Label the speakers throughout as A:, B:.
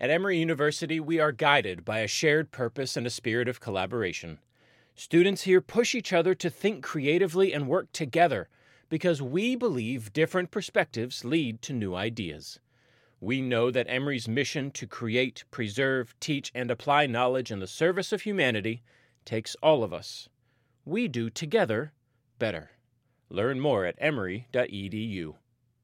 A: At Emory University, we are guided by a shared purpose and a spirit of collaboration. Students here push each other to think creatively and work together because we believe different perspectives lead to new ideas. We know that Emory's mission to create, preserve, teach, and apply knowledge in the service of humanity takes all of us. We do together better. Learn more at emory.edu.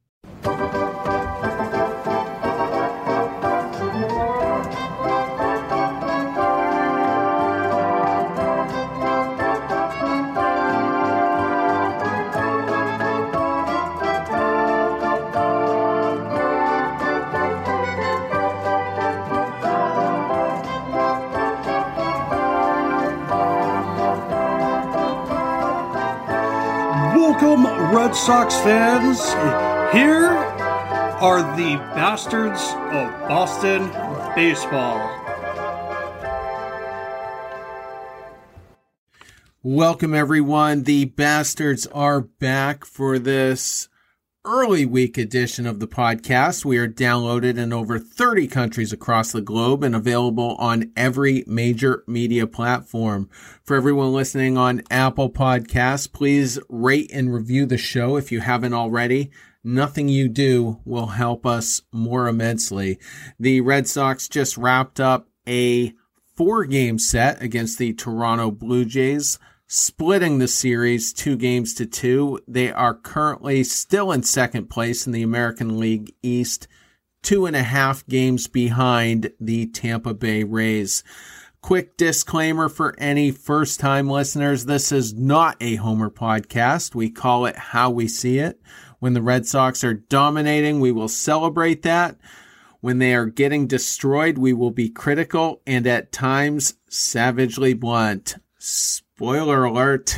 B: Welcome, Red Sox fans. Here are the Bastards of Boston Baseball.
C: Welcome, everyone. The Bastards are back for this early week edition of the podcast. We are downloaded in over 30 countries across the globe and available on every major media platform. For everyone listening on Apple Podcasts, please rate and review the show if you haven't already. Nothing you do will help us more immensely. The Red Sox just wrapped up a 4-game set against the Toronto Blue Jays, splitting the series 2-2. They are currently still in second place in the American League East, 2.5 games behind the Tampa Bay Rays. Quick disclaimer for any first-time listeners, this is not a Homer podcast. We call it how we see it. When the Red Sox are dominating, we will celebrate that. When they are getting destroyed, we will be critical and at times savagely blunt. Spoiler alert.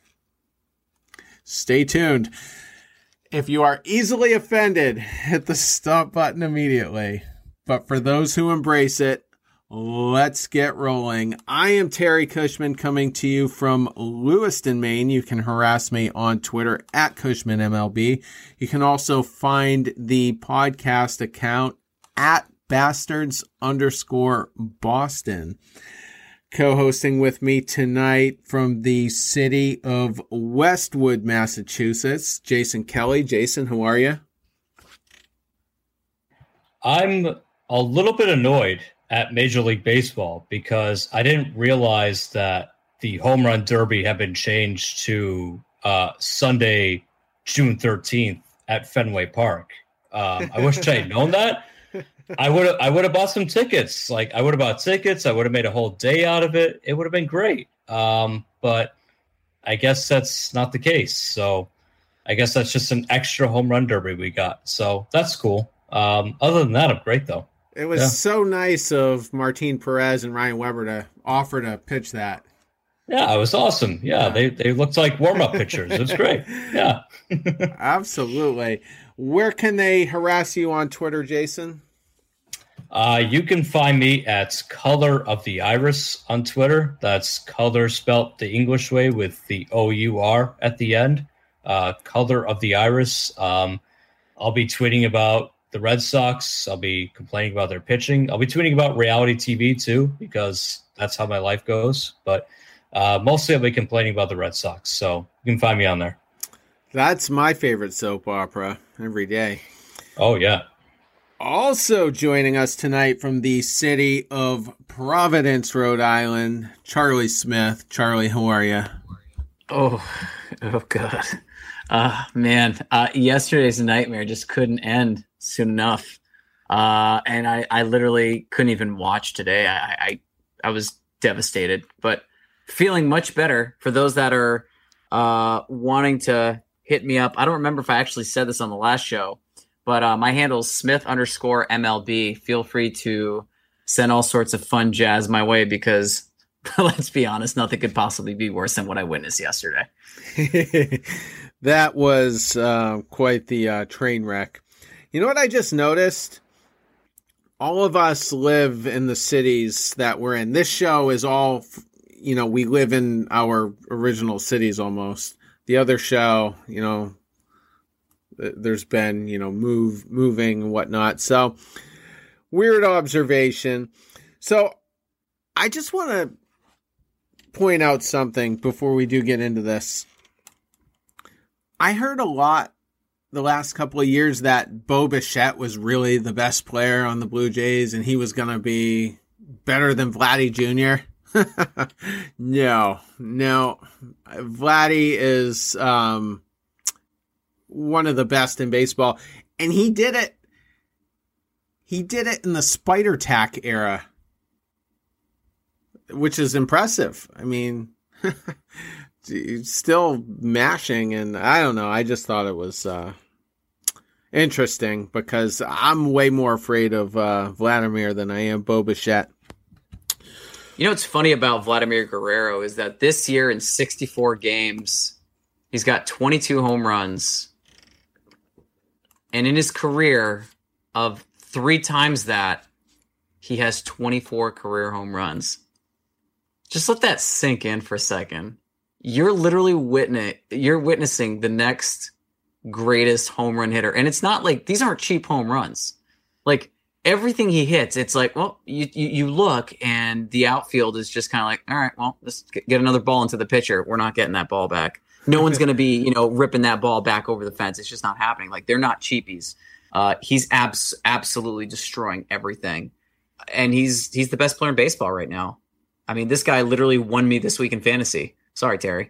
C: Stay tuned. If you are easily offended, hit the stop button immediately. But for those who embrace it, let's get rolling. I am Terry Cushman coming to you from Lewiston, Maine. You can harass me on Twitter at CushmanMLB. You can also find the podcast account at Bastards_Boston. Co-hosting with me tonight from the city of Westwood, Massachusetts, Jason Kelly. Jason, how are you?
D: I'm a little bit annoyed at Major League Baseball because I didn't realize that the Home Run Derby had been changed to Sunday, June 13th at Fenway Park. I wish I had known that. I would have bought some tickets. I would have bought tickets. I would have made a whole day out of it. It would have been great. But I guess that's not the case. So I guess that's just an extra home run derby we got. So that's cool. Other than that, I'm great though.
C: It was so nice of Martin Perez and Ryan Weber to offer to pitch that.
D: Yeah, it was awesome. Yeah. They looked like warm-up pitchers. It was great. Yeah.
C: Absolutely. Where can they harass you on Twitter, Jason?
D: You can find me at Color of the Iris on Twitter. That's color spelt the English way with the O-U-R at the end. Color of the Iris. I'll be tweeting about the Red Sox. I'll be complaining about their pitching. I'll be tweeting about reality TV too, because that's how my life goes. But mostly I'll be complaining about the Red Sox. So you can find me on there.
C: That's my favorite soap opera every day.
D: Oh, yeah.
C: Also joining us tonight from the city of Providence, Rhode Island, Charlie Smith. Charlie, how are you?
E: Oh God. Man, yesterday's nightmare just couldn't end soon enough. And I literally couldn't even watch today. I was devastated, but feeling much better. For those that are wanting to hit me up, I don't remember if I actually said this on the last show, but my handle is Smith_MLB. Feel free to send all sorts of fun jazz my way because let's be honest, nothing could possibly be worse than what I witnessed yesterday.
C: That was quite the train wreck. You know what I just noticed? All of us live in the cities that we're in. This show is all, we live in our original cities almost. The other show, there's been, moving and whatnot. So weird observation. So I just want to point out something before we do get into this. I heard a lot the last couple of years that Bo Bichette was really the best player on the Blue Jays and he was going to be better than Vladdy Jr. No. Vladdy is one of the best in baseball. And he did it in the Spider Tack era, which is impressive. I mean, still mashing, and I don't know. I just thought it was interesting because I'm way more afraid of Vladimir than I am Bo Bichette.
E: You know what's funny about Vladimir Guerrero is that this year in 64 games, he's got 22 home runs. And in his career of 3 times that, he has 24 career home runs. Just let that sink in for a second. You're literally witnessing the next greatest home run hitter. And it's not like these aren't cheap home runs. Like everything he hits, it's like, well, you look and the outfield is just kind of like, all right, well, let's get another ball into the pitcher. We're not getting that ball back. No one's going to be, ripping that ball back over the fence. It's just not happening. Like they're not cheapies. He's absolutely destroying everything. And he's the best player in baseball right now. I mean, this guy literally won me this week in fantasy. Sorry, Terry.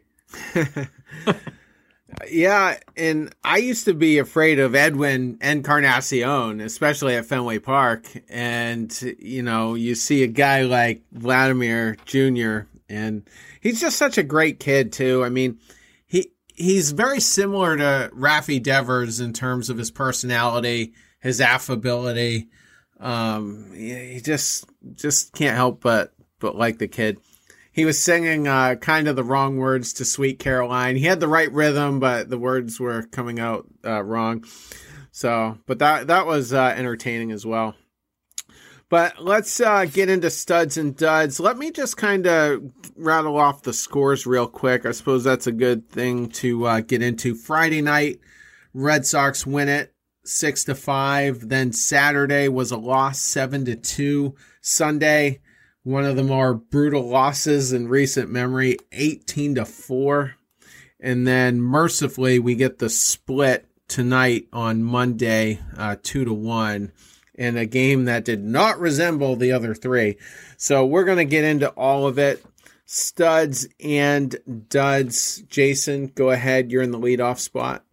C: Yeah, and I used to be afraid of Edwin Encarnacion, especially at Fenway Park. And, you see a guy like Vladimir Jr., and he's just such a great kid, too. I mean, he's very similar to Rafi Devers in terms of his personality, his affability. He just can't help but like the kid. He was singing kind of the wrong words to Sweet Caroline. He had the right rhythm, but the words were coming out wrong. So, but that was entertaining as well. But let's get into studs and duds. Let me just kind of rattle off the scores real quick. I suppose that's a good thing to get into. Friday night, Red Sox win it 6-5. Then Saturday was a loss 7-2. Sunday, one of the more brutal losses in recent memory, 18-4. And then mercifully, we get the split tonight on Monday, 2-1, in a game that did not resemble the other 3. So we're going to get into all of it. Studs and duds. Jason, go ahead. You're in the leadoff spot.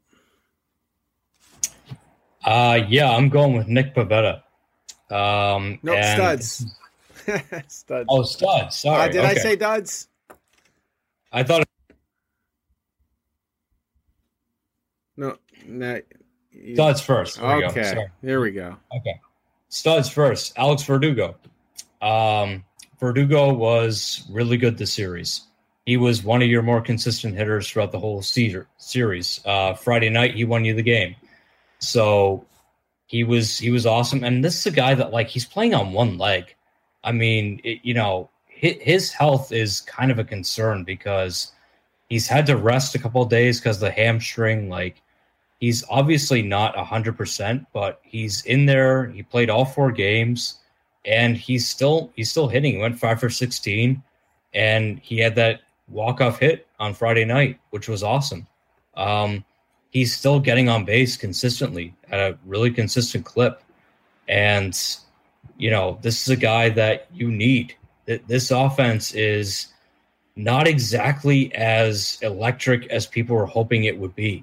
D: Yeah, I'm going with Nick Pivetta.
C: Studs. Studs.
D: Oh, studs. Sorry.
C: Did I say duds?
D: I thought.
C: No.
D: Studs first.
C: Here we go.
D: Okay. Studs first. Alex Verdugo. Verdugo was really good this series. He was one of your more consistent hitters throughout the whole series. Friday night, he won you the game. So he was awesome. And this is a guy that, he's playing on one leg. I mean, his health is kind of a concern because he's had to rest a couple of days because of the hamstring. He's obviously not 100%, but he's in there. He played all 4 games, and he's still hitting. He went 5 for 16, and he had that walk-off hit on Friday night, which was awesome. He's still getting on base consistently at a really consistent clip. And, this is a guy that you need. This offense is not exactly as electric as people were hoping it would be.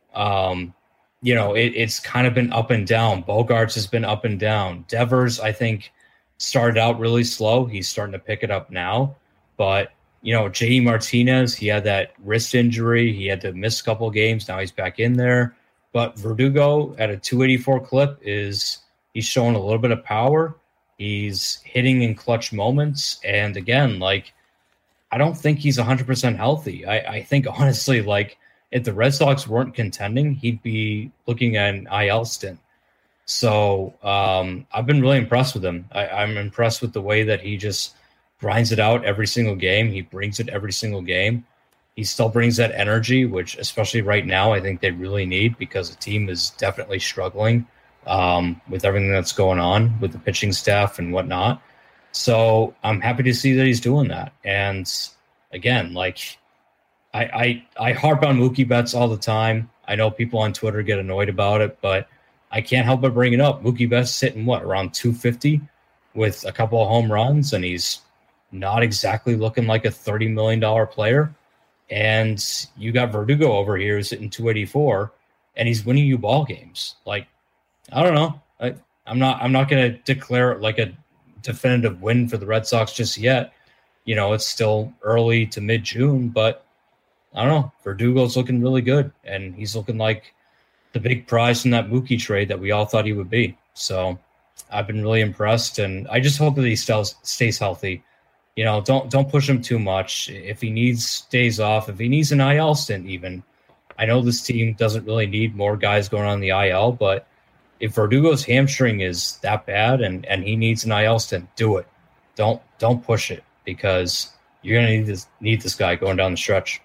D: It's kind of been up and down. Bogarts has been up and down. Devers, I think, started out really slow. He's starting to pick it up now. But, J.D. Martinez, he had that wrist injury. He had to miss a couple of games. Now he's back in there. But Verdugo at a 284 clip he's showing a little bit of power. He's hitting in clutch moments. And again, I don't think he's 100% healthy. I think, honestly, if the Red Sox weren't contending, he'd be looking at an IL stint. So I've been really impressed with him. I'm impressed with the way that he just grinds it out every single game. He brings it every single game. He still brings that energy, which especially right now, I think they really need because the team is definitely struggling with everything that's going on with the pitching staff and whatnot. So I'm happy to see that he's doing that. And again, like I harp on Mookie Betts all the time. I know people on Twitter get annoyed about it, but I can't help but bring it up. Mookie Betts sitting around 250 with a couple of home runs, and he's not exactly looking like a $30 million player. And you got Verdugo over here sitting 284, and he's winning you ball games. Like, I don't know. I'm not going to declare it like a definitive win for the Red Sox just yet. You know, it's still early to mid-June, but I don't know. Verdugo's looking really good, and he's looking like the big prize from that Mookie trade that we all thought he would be. So I've been really impressed, and I just hope that he stays healthy. You know, don't push him too much. If he needs days off, if he needs an IL stint even, I know this team doesn't really need more guys going on the IL, but if Verdugo's hamstring is that bad and he needs an IL stint, do it. Don't push it, because you're going to need this guy going down the stretch.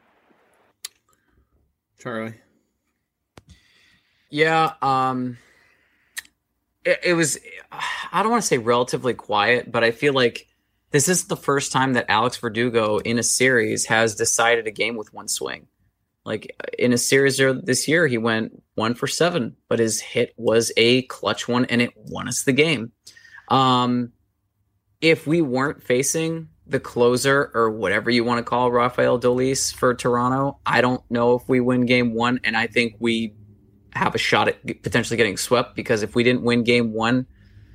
C: Charlie.
E: Yeah, it was, I don't want to say relatively quiet, but I feel like this is the first time that Alex Verdugo in a series has decided a game with one swing. Like in a series this year, he went 1 for 7, but his hit was a clutch one and it won us the game. If we weren't facing the closer or whatever you want to call Rafael Dolis for Toronto, I don't know if we win game 1, and I think we have a shot at potentially getting swept, because if we didn't win game 1,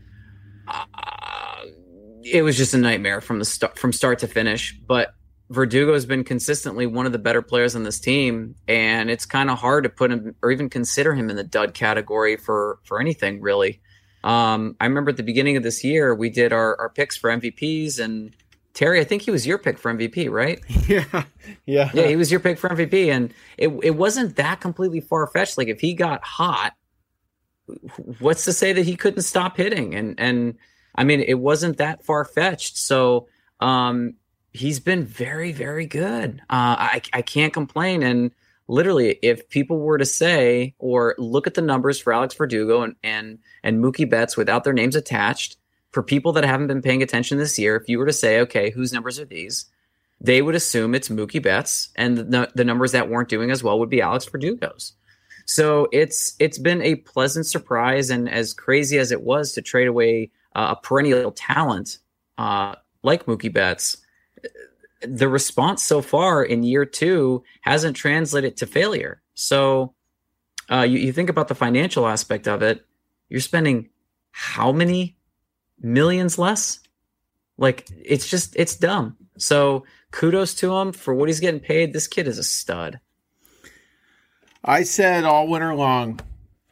E: it was just a nightmare from start to finish. But Verdugo has been consistently one of the better players on this team, and it's kind of hard to put him or even consider him in the dud category for anything, really. I remember at the beginning of this year, we did our picks for MVPs, and Terry, I think he was your pick for MVP, right?
C: Yeah,
E: he was your pick for MVP, and it wasn't that completely far-fetched. Like, if he got hot, what's to say that he couldn't stop hitting? And I mean, it wasn't that far-fetched. So he's been very, very good. I can't complain. And literally, if people were to say or look at the numbers for Alex Verdugo and Mookie Betts without their names attached, for people that haven't been paying attention this year, if you were to say, okay, whose numbers are these? They would assume it's Mookie Betts, and the numbers that weren't doing as well would be Alex Verdugo's. So it's been a pleasant surprise, and as crazy as it was to trade away a perennial talent like Mookie Betts, the response so far in year 2 hasn't translated to failure. So you think about the financial aspect of it, you're spending how many millions less? Like, it's dumb. So kudos to him for what he's getting paid. This kid is a stud.
C: I said all winter long,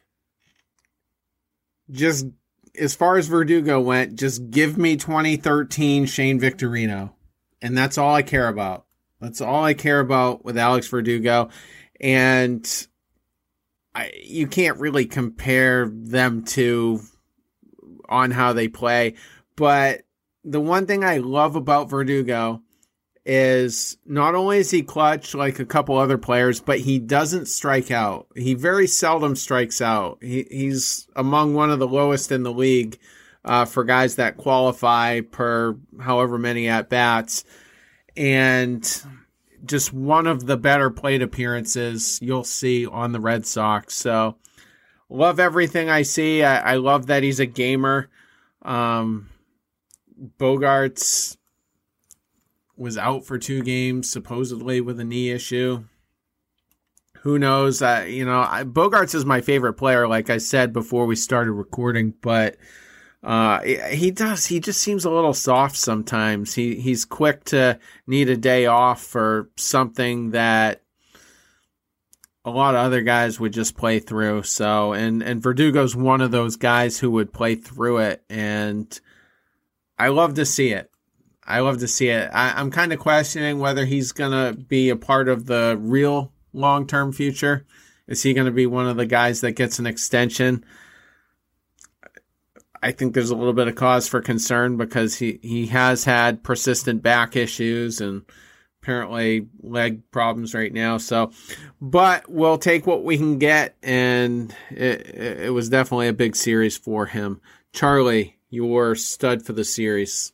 C: just as far as Verdugo went, just give me 2013 Shane Victorino. And that's all I care about. That's all I care about with Alex Verdugo. And you can't really compare them to on how they play. But the one thing I love about Verdugo is not only is he clutch like a couple other players, but he doesn't strike out. He very seldom strikes out. He's among one of the lowest in the league for guys that qualify per however many at-bats. And just one of the better plate appearances you'll see on the Red Sox. So love everything I see. I love that he's a gamer. Bogaerts was out for 2 games, supposedly with a knee issue. Who knows? Bogaerts is my favorite player, like I said before we started recording, but he just seems a little soft sometimes. He's quick to need a day off for something that a lot of other guys would just play through. So, and Verdugo's one of those guys who would play through it, and I love to see it. I'm kind of questioning whether he's going to be a part of the real long-term future. Is he going to be one of the guys that gets an extension? I think there's a little bit of cause for concern because he has had persistent back issues and apparently leg problems right now. So, but we'll take what we can get, and it was definitely a big series for him. Charlie, your stud for the series.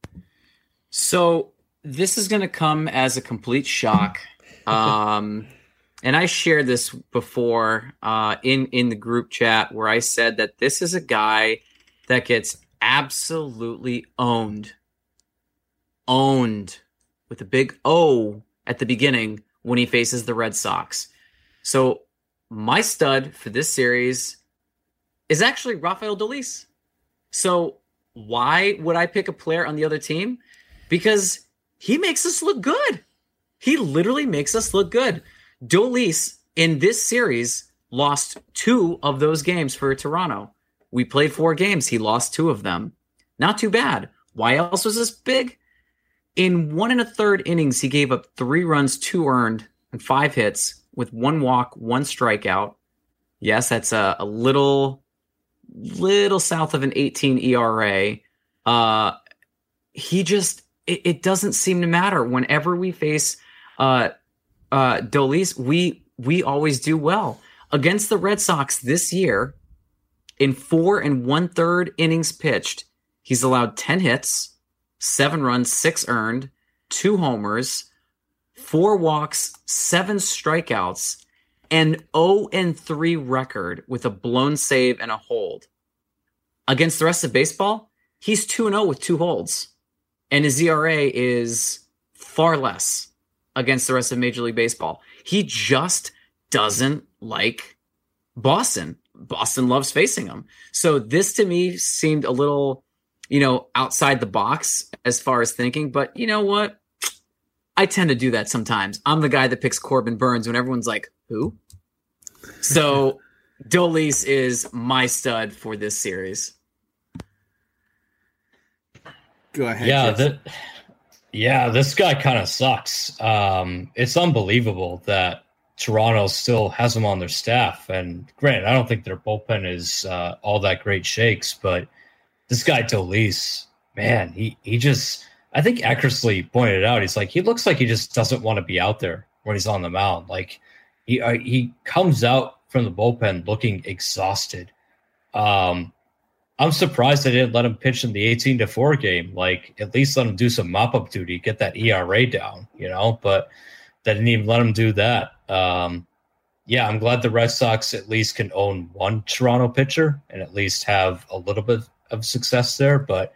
E: So this is going to come as a complete shock. And I shared this before in the group chat where I said that this is a guy that gets absolutely owned with a big O at the beginning when he faces the Red Sox. So my stud for this series is actually Rafael Dolis. So why would I pick a player on the other team? Because he makes us look good. He literally makes us look good. Dolis in this series lost 2 of those games for Toronto. We played 4 games. He lost 2 of them. Not too bad. Why else was this big? In 1 1/3 innings, he gave up 3 runs, 2 earned, and 5 hits with 1 walk, 1 strikeout. Yes, that's a little south of an 18 ERA. It doesn't seem to matter. Whenever we face Dolis, we always do well. Against the Red Sox this year, in 4 1/3 innings pitched, he's allowed 10 hits, 7 runs, 6 earned, 2 homers, 4 walks, 7 strikeouts, and 0-3 record with a blown save and a hold. Against the rest of baseball, he's 2-0 with 2 holds. And his ERA is far less against the rest of Major League Baseball. He just doesn't like Boston. Boston loves facing him. So this to me seemed a little, outside the box as far as thinking. But you know what? I tend to do that sometimes. I'm the guy that picks Corbin Burns when everyone's like, who? So Dolis is my stud for this series.
C: Go ahead.
D: This guy kind of sucks. It's unbelievable that Toronto still has him on their staff. And granted, I don't think their bullpen is all that great shakes, but this guy Dolis, man, he just, I think Eckersley pointed it out. He's like, he looks like he just doesn't want to be out there when he's on the mound. Like he comes out from the bullpen looking exhausted. I'm surprised they didn't let him pitch in the 18-4 game. Like, at least let him do some mop-up duty, get that ERA down, but they didn't even let him do that. I'm glad the Red Sox at least can own one Toronto pitcher and at least have a little bit of success there. But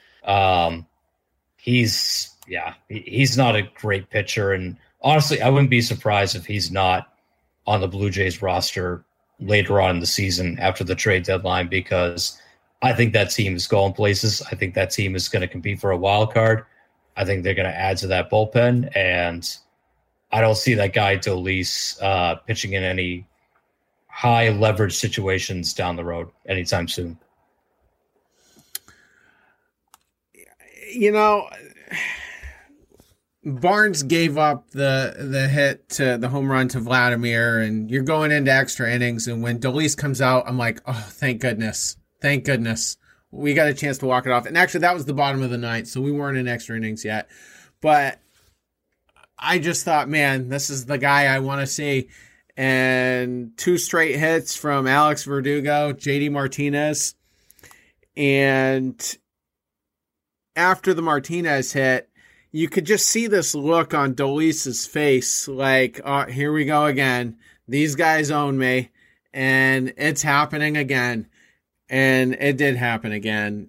D: he's not a great pitcher. And honestly, I wouldn't be surprised if he's not on the Blue Jays roster later on in the season after the trade deadline, because I think that team is going places. I think that team is going to compete for a wild card. I think they're going to add to that bullpen, and I don't see that guy Dolis pitching in any high leverage situations down the road anytime soon.
C: Barnes gave up the hit to the home run to Vladimir, and you're going into extra innings. And when Dolis comes out, I'm like, oh, thank goodness. Thank goodness. We got a chance to walk it off. And actually, that was the bottom of the ninth, so we weren't in extra innings yet. But I just thought, man, this is the guy I want to see. And 2 straight hits from Alex Verdugo, JD Martinez. And after the Martinez hit, you could just see this look on Dolis's face, like, oh, here we go again. These guys own me, and it's happening again. And it did happen again.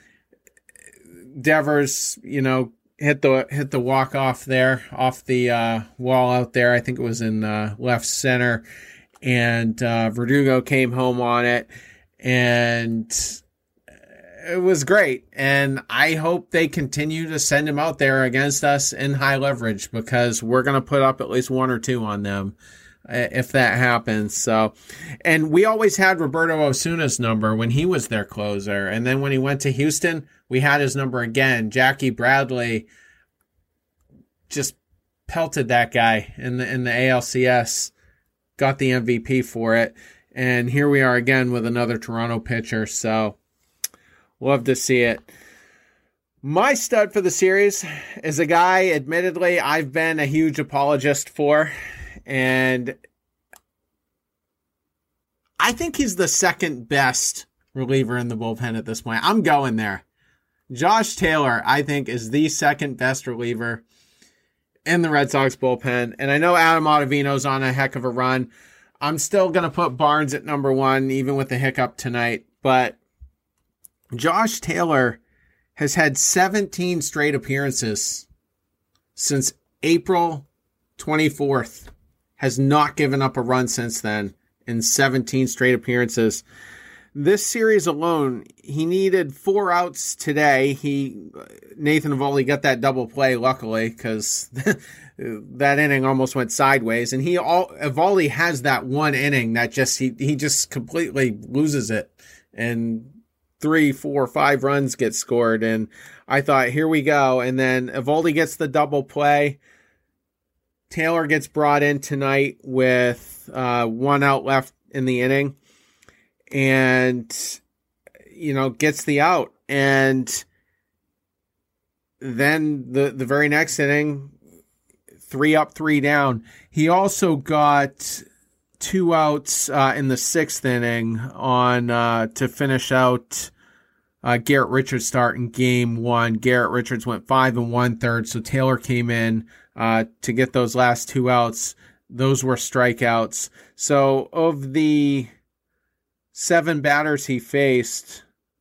C: Devers, hit the walk off there, off the wall out there. I think it was in left center, and Verdugo came home on it, and it was great. And I hope they continue to send him out there against us in high leverage, because we're going to put up at least 1 or 2 on them if that happens. So, and we always had Roberto Osuna's number when he was their closer. And then when he went to Houston, we had his number again. Jackie Bradley just pelted that guy in the ALCS, got the MVP for it. And here we are again with another Toronto pitcher. So love to see it. My stud for the series is a guy, admittedly, I've been a huge apologist for, and I think he's the second best reliever in the bullpen at this point. I'm going there. Josh Taylor, I think, is the second best reliever in the Red Sox bullpen, and I know Adam Ottavino's on a heck of a run. I'm still going to put Barnes at number one, even with the hiccup tonight, but Josh Taylor has had 17 straight appearances since April 24th. Has not given up a run since then in 17 straight appearances. This series alone, he needed 4 outs today. Nathan Eovaldi got that double play, luckily, because that inning almost went sideways. And Eovaldi has that one inning that he just completely loses it. And 3, 4, 5 runs get scored, and I thought, here we go. And then Eovaldi gets the double play. Taylor gets brought in tonight with 1 out left in the inning, and gets the out. And then the very next inning, 3 up, 3 down. He also got 2 outs in the 6th inning to finish out Garrett Richards' start in game 1. Garrett Richards went 5 1/3, so Taylor came in to get those last 2 outs. Those were strikeouts. So of the 6 batters he faced,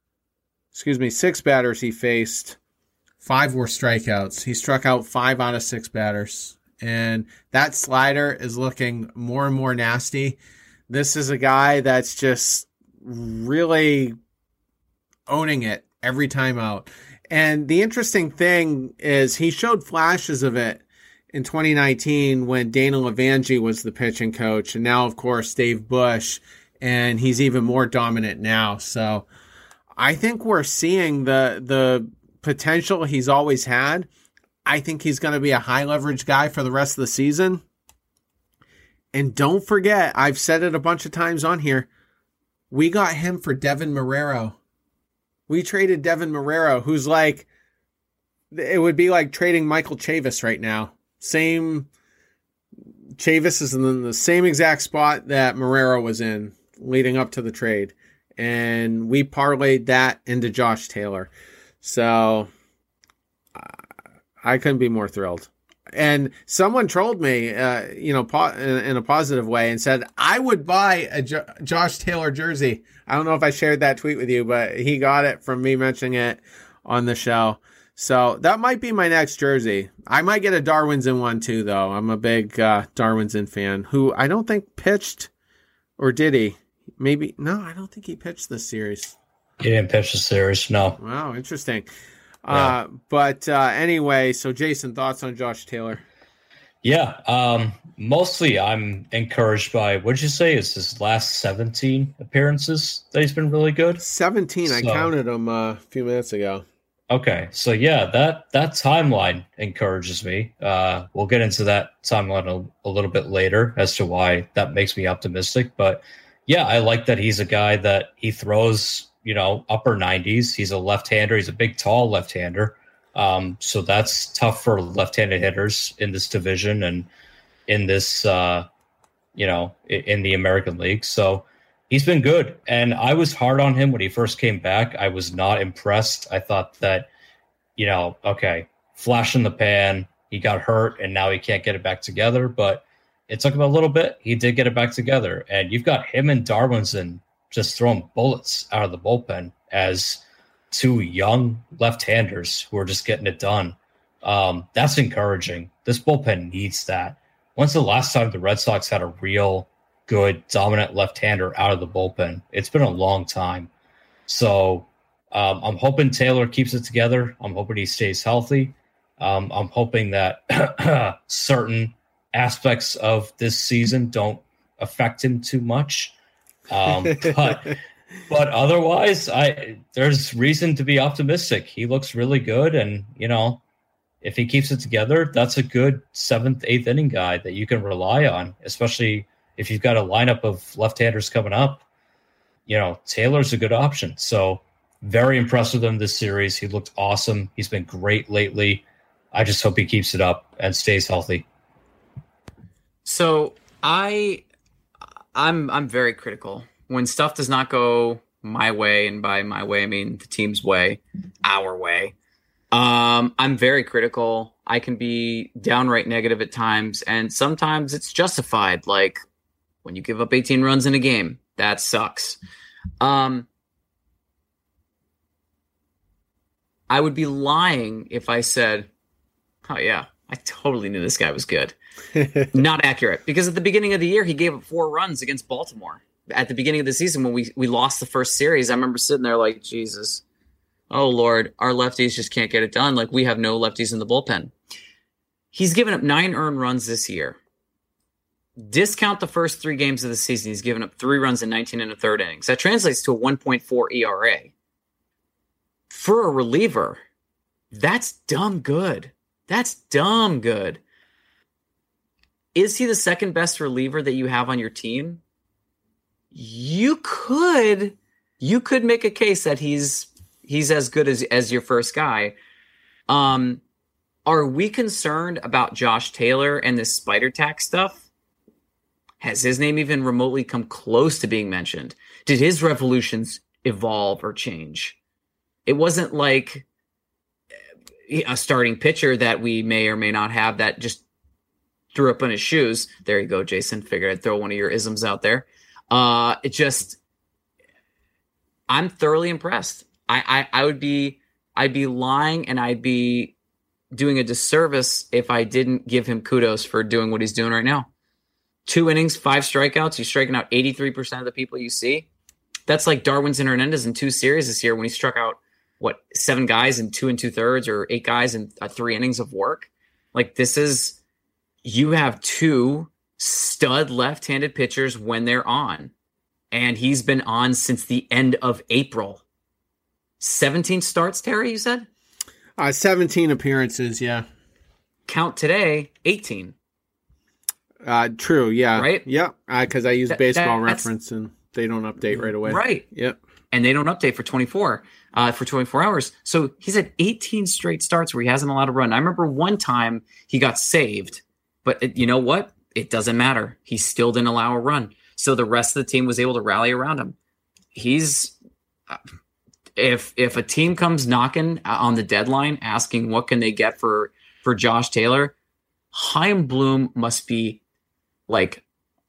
C: 5 were strikeouts. He struck out 5 out of 6 batters. And that slider is looking more and more nasty. This is a guy that's just really owning it every time out. And the interesting thing is he showed flashes of it in 2019 when Dana Levangie was the pitching coach. And now, of course, Dave Bush. And he's even more dominant now. So I think we're seeing the potential he's always had. I think he's going to be a high leverage guy for the rest of the season. And don't forget, I've said it a bunch of times on here, we got him for Devin Marrero. We traded Devin Marrero, who's like, it would be like trading Michael Chavis right now. Chavis is in the same exact spot that Marrero was in leading up to the trade. And we parlayed that into Josh Taylor. So I couldn't be more thrilled. And someone trolled me, in a positive way and said, I would buy a Josh Taylor jersey. I don't know if I shared that tweet with you, but he got it from me mentioning it on the show. So that might be my next jersey. I might get a Darwinzon one too, though. I'm a big Darwinzon fan, who I don't think pitched, or did he? Maybe. No, I don't think he pitched this series.
D: He didn't pitch the series, no.
C: Wow, interesting.
D: Yeah.
C: But anyway, so Jason, thoughts on Josh Taylor?
D: Yeah, mostly I'm encouraged by, what'd you say, is his last 17 appearances that he's been really good? 17,
C: I counted them a few minutes ago.
D: Okay, so yeah, that timeline encourages me. We'll get into that timeline a little bit later as to why that makes me optimistic. But yeah, I like that he's a guy that he throws, upper 90s. He's a left-hander. He's a big, tall left-hander. So that's tough for left-handed hitters in this division and in this, in the American League. So he's been good. And I was hard on him when he first came back. I was not impressed. I thought that, okay, flash in the pan. He got hurt and now he can't get it back together. But it took him a little bit. He did get it back together. And you've got him and Darwinzon just throwing bullets out of the bullpen as 2 young left-handers who are just getting it done. That's encouraging. This bullpen needs that. When's the last time the Red Sox had a real good, dominant left-hander out of the bullpen? It's been a long time. So I'm hoping Taylor keeps it together. I'm hoping he stays healthy. I'm hoping that certain aspects of this season don't affect him too much. But otherwise, there's reason to be optimistic. He looks really good, and if he keeps it together, that's a good 7th, 8th inning guy that you can rely on, especially if you've got a lineup of left-handers coming up. Taylor's a good option. So Very impressed with him this series. He looked awesome. He's been great lately. I just hope he keeps it up and stays healthy.
E: So I'm very critical when stuff does not go my way, and by my way I mean the team's way, our way. I'm very critical. I can be downright negative at times, and sometimes it's justified. Like when you give up 18 runs in a game, that sucks. I would be lying if I said, oh yeah, I totally knew this guy was good. Not accurate, because at the beginning of the year, he gave up 4 runs against Baltimore. At the beginning of the season, when we lost the first series, I remember sitting there like, Jesus, oh Lord, our lefties just can't get it done. Like, we have no lefties in the bullpen. He's given up 9 earned runs this year. Discount the first 3 games of the season. He's given up 3 runs in 19 and a third innings. That translates to a 1.4 ERA. For a reliever, that's dumb good. That's dumb good. Is he the second best reliever that you have on your team? You could make a case that he's as good as your first guy. Are we concerned about Josh Taylor and this spider tack stuff? Has his name even remotely come close to being mentioned? Did his revolutions evolve or change? It wasn't like a starting pitcher that we may or may not have that just threw up in his shoes. There you go, Jason. Figured I'd throw one of your isms out there. I'm thoroughly impressed. I'd be lying, and I'd be doing a disservice if I didn't give him kudos for doing what he's doing right now. 2 innings, 5 strikeouts. He's striking out 83% of the people you see. That's like Darwinzon Hernandez in 2 series this year when he struck out 7 guys in 2 2/3 or 8 guys in 3 innings of work. Like, you have 2 stud left-handed pitchers when they're on, and he's been on since the end of April. 17 starts, Terry, you said?
C: 17 appearances, yeah.
E: Count today, 18.
C: True, yeah.
E: Right?
C: Yep, because I use Baseball Reference, and they don't update right away.
E: Right.
C: Yep.
E: And they don't update for 24 hours. So he's had 18 straight starts where he hasn't allowed a run. I remember one time he got saved, but you know what? It doesn't matter. He still didn't allow a run. So the rest of the team was able to rally around him. He's if a team comes knocking on the deadline asking what can they get for Josh Taylor, Chaim Bloom must be like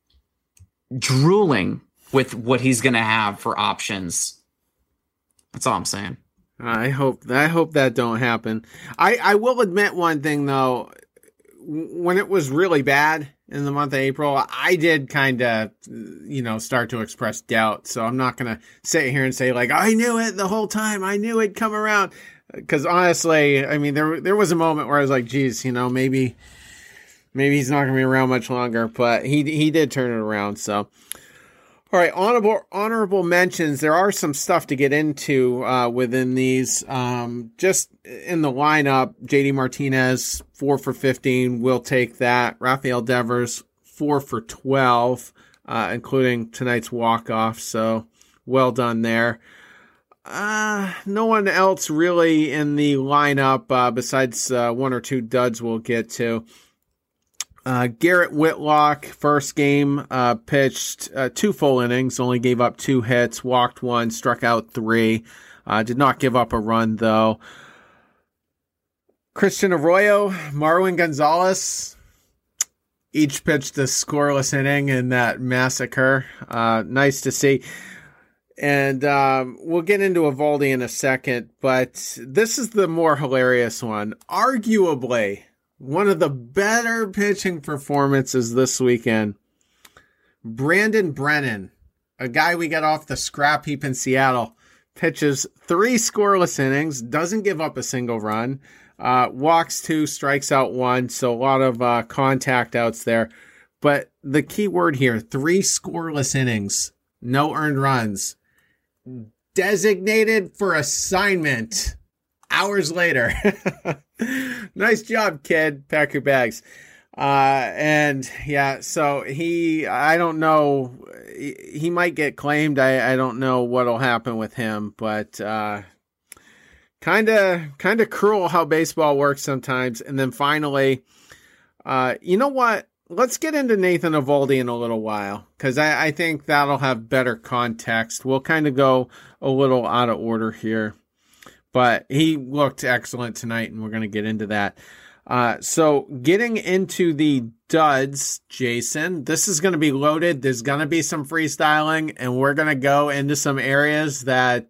E: drooling with what he's going to have for options. That's all I'm saying.
C: I hope that don't happen. I will admit one thing though. When it was really bad in the month of April, I did kind of, start to express doubt. So I'm not going to sit here and say like, I knew it the whole time. I knew it'd come around. Because honestly, I mean, there was a moment where I was like, geez, maybe he's not going to be around much longer. But he did turn it around. So, all right, honorable mentions. There are some stuff to get into within these. Just in the lineup, JD Martinez, 4 for 15. We'll take that. Rafael Devers, 4 for 12, including tonight's walk-off. So well done there. No one else really in the lineup besides 1 or 2 duds we'll get to. Garrett Whitlock, first game, pitched 2 full innings, only gave up 2 hits, walked 1, struck out 3. Did not give up a run, though. Christian Arroyo, Marwin Gonzalez, each pitched a scoreless inning in that massacre. Nice to see. And we'll get into Eovaldi in a second, but this is the more hilarious one. Arguably, one of the better pitching performances this weekend. Brandon Brennan, a guy we got off the scrap heap in Seattle, pitches 3 scoreless innings, doesn't give up a single run, walks 2, strikes out 1, so a lot of contact outs there. But the key word here, 3 scoreless innings, no earned runs, designated for assignment hours later. Nice job, kid. Pack your bags. And yeah, so I don't know. He might get claimed. I don't know what'll happen with him, but kind of cruel how baseball works sometimes. And then finally, you know what? Let's get into Nathan Eovaldi in a little while, because I think that'll have better context. We'll kind of go a little out of order here, but he looked excellent tonight, and we're going to get into that. So getting into the duds, Jason, this is going to be loaded. There's going to be some freestyling, and we're going to go into some areas that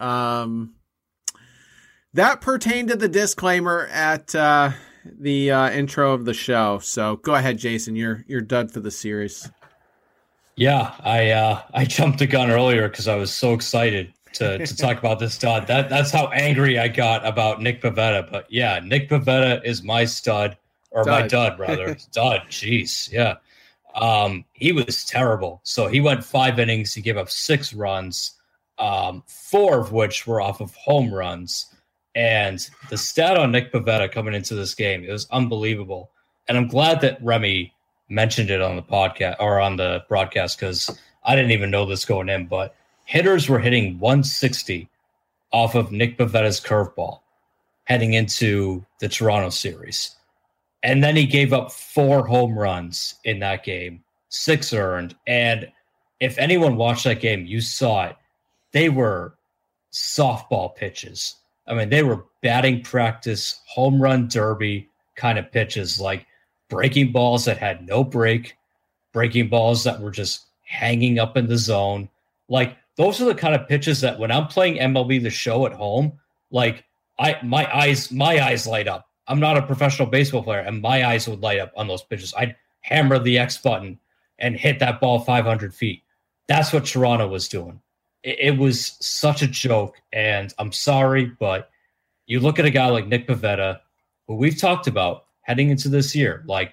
C: that pertain to the disclaimer at the intro of the show. So go ahead, Jason. You're dud for the series.
D: Yeah, I jumped the gun earlier because I was so excited to talk about this stud. That's how angry I got about Nick Pivetta. But yeah, Nick Pivetta is my stud, or dud. My dud rather. Dud. Jeez, yeah. He was terrible. So he went 5 innings. He gave up 6 runs, 4 of which were off of home runs. And the stat on Nick Pivetta coming into this game, it was unbelievable. And I'm glad that Remy mentioned it on the podcast or on the broadcast, because I didn't even know this going in, but hitters were hitting 160 off of Nick Pivetta's curveball heading into the Toronto series. And then he gave up 4 home runs in that game, 6 earned. And if anyone watched that game, you saw it. They were softball pitches. I mean, they were batting practice, home run derby kind of pitches, like breaking balls that had no break, breaking balls that were just hanging up in the zone. Like, those are the kind of pitches that when I'm playing MLB The Show at home, like my eyes light up. I'm not a professional baseball player, and my eyes would light up on those pitches. I'd hammer the X button and hit that ball 500 feet. That's what Toronto was doing. It was such a joke, and I'm sorry, but you look at a guy like Nick Pivetta, who we've talked about heading into this year, like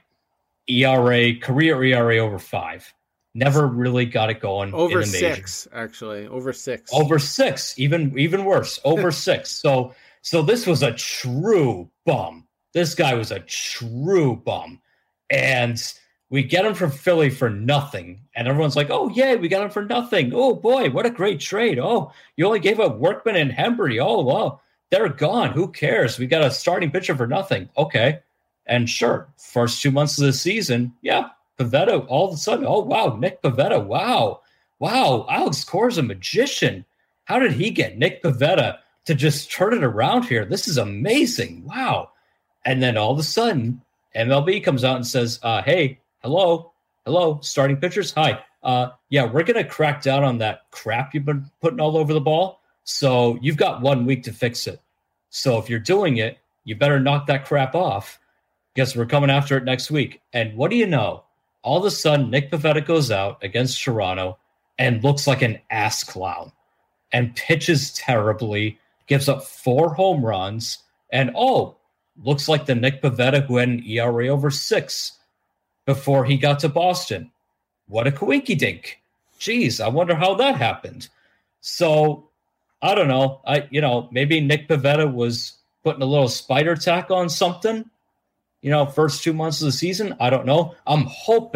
D: career ERA over 5. Never really got it going.
C: Over
D: in the
C: 6, actually. Over 6.
D: Over 6, even worse. Over 6. So this was a true bum. This guy was a true bum. And we get him from Philly for nothing. And everyone's like, oh, yeah, we got him for nothing. Oh, boy, what a great trade. Oh, you only gave up Workman and Hembree. Oh, well, they're gone. Who cares? We got a starting pitcher for nothing. Okay. And sure, first 2 months of the season, yeah, Pivetta, all of a sudden, oh, wow, Nick Pivetta, wow, Alex Cora's a magician. How did he get Nick Pivetta to just turn it around here? This is amazing. Wow. And then all of a sudden, MLB comes out and says, hey, hello, starting pitchers, hi. Yeah, we're going to crack down on that crap you've been putting all over the ball. So you've got 1 week to fix it. So if you're doing it, you better knock that crap off, because we're coming after it next week. And what do you know? All of a sudden, Nick Pivetta goes out against Toronto and looks like an ass clown and pitches terribly, gives up 4 home runs, and looks like the Nick Pivetta who had an ERA over 6 before he got to Boston. What a coinky-dink. Jeez, I wonder how that happened. So, I don't know. Maybe Nick Pivetta was putting a little spider tack on something, first 2 months of the season. I don't know. I'm